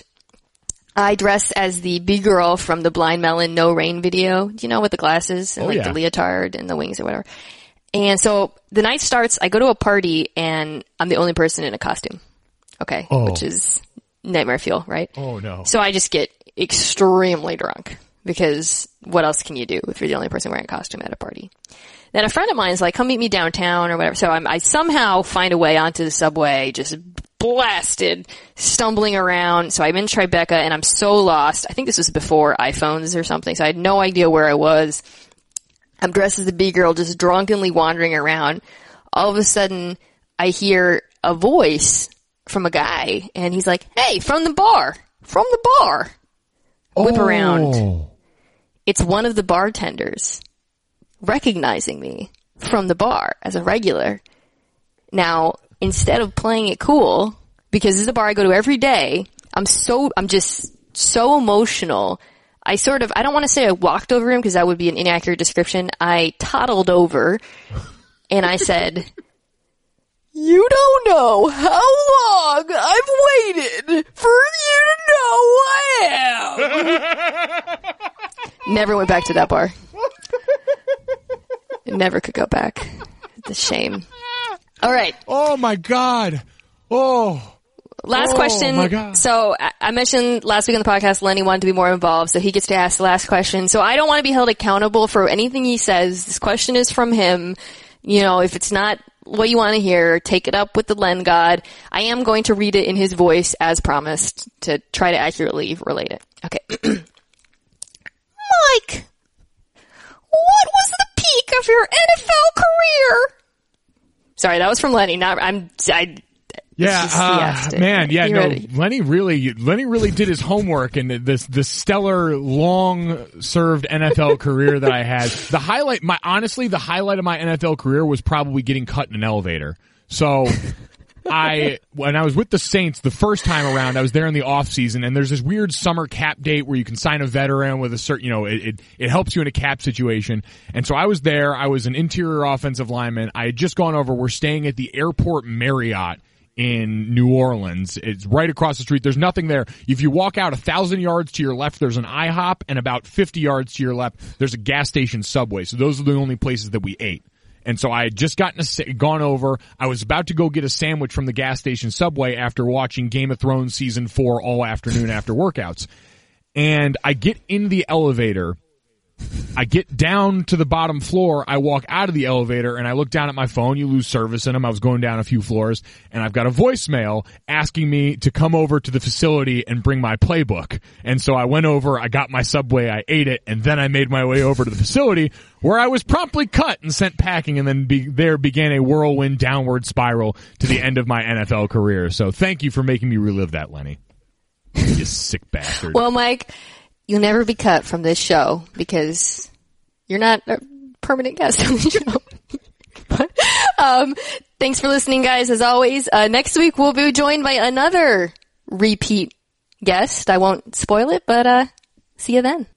I dress as the bee girl from the Blind Melon No Rain video. Do you know, with the glasses and Oh, like yeah. the leotard and the wings or whatever. And so the night starts. I go to a party, and I'm the only person in a costume. Okay, Oh. which is nightmare fuel, right? Oh, no. So I just get extremely drunk because what else can you do if you're the only person wearing a costume at a party? Then a friend of mine is like, come meet me downtown or whatever. So I'm, I somehow find a way onto the subway, just blasted, stumbling around. So I'm in Tribeca and I'm so lost. I think this was before iPhones or something. So I had no idea where I was. I'm dressed as the bee girl, just drunkenly wandering around. All of a sudden I hear a voice from a guy and he's like, hey, from the bar, from the bar. Whip Oh. around. It's one of the bartenders recognizing me from the bar as a regular. Now, instead of playing it cool, because this is a bar I go to every day, I'm so, I'm just so emotional. I sort of, I don't want to say I walked over him because that would be an inaccurate description. I toddled over and I said, you don't know how long I've waited for you to know who I am. Never went back to that bar. Never could go back. It's a shame. All right. Oh, my God. Oh. Last Oh, question. my God. So I- I mentioned last week on the podcast, Lenny wanted to be more involved, so he gets to ask the last question. So I don't want to be held accountable for anything he says. This question is from him. You know, if it's not what you want to hear, take it up with the Len God. I am going to read it in his voice as promised to try to accurately relate it. Okay. Mike, what was the peak of your N F L career? Sorry, that was from Lenny. Not I'm. I, Yeah, It's just- he uh, asked it. man, yeah, He no, read it. Lenny really, Lenny really did his homework and this, the stellar, long-served N F L career that I had. The highlight, my, honestly, the highlight of my N F L career was probably getting cut in an elevator. So, I, when I was with the Saints the first time around, I was there in the off season, and there's this weird summer cap date where you can sign a veteran with a certain, you know, it, it, it helps you in a cap situation. And so I was there, I was an interior offensive lineman, I had just gone over, we're staying at the Airport Marriott in New Orleans. It's right across the street. There's nothing there. If you walk out a thousand yards to your left, there's an IHOP, and about fifty yards to your left, there's a gas station Subway. So those are the only places that we ate. And so I had just gotten a, gone over. I was about to go get a sandwich from the gas station Subway after watching Game of Thrones season four all afternoon after workouts. And I get in the elevator, I get down to the bottom floor. I walk out of the elevator and I look down at my phone. You lose service in them. I was going down a few floors and I've got a voicemail asking me to come over to the facility and bring my playbook. And so I went over, I got my Subway, I ate it, and then I made my way over to the facility where I was promptly cut and sent packing, and then be, there began a whirlwind downward spiral to the end of my N F L career. So thank you for making me relive that, Lenny. You sick bastard. Well, Mike, you'll never be cut from this show because you're not a permanent guest on the show. But, um, thanks for listening, guys. As always, uh, next week we'll be joined by another repeat guest. I won't spoil it, but uh, see you then.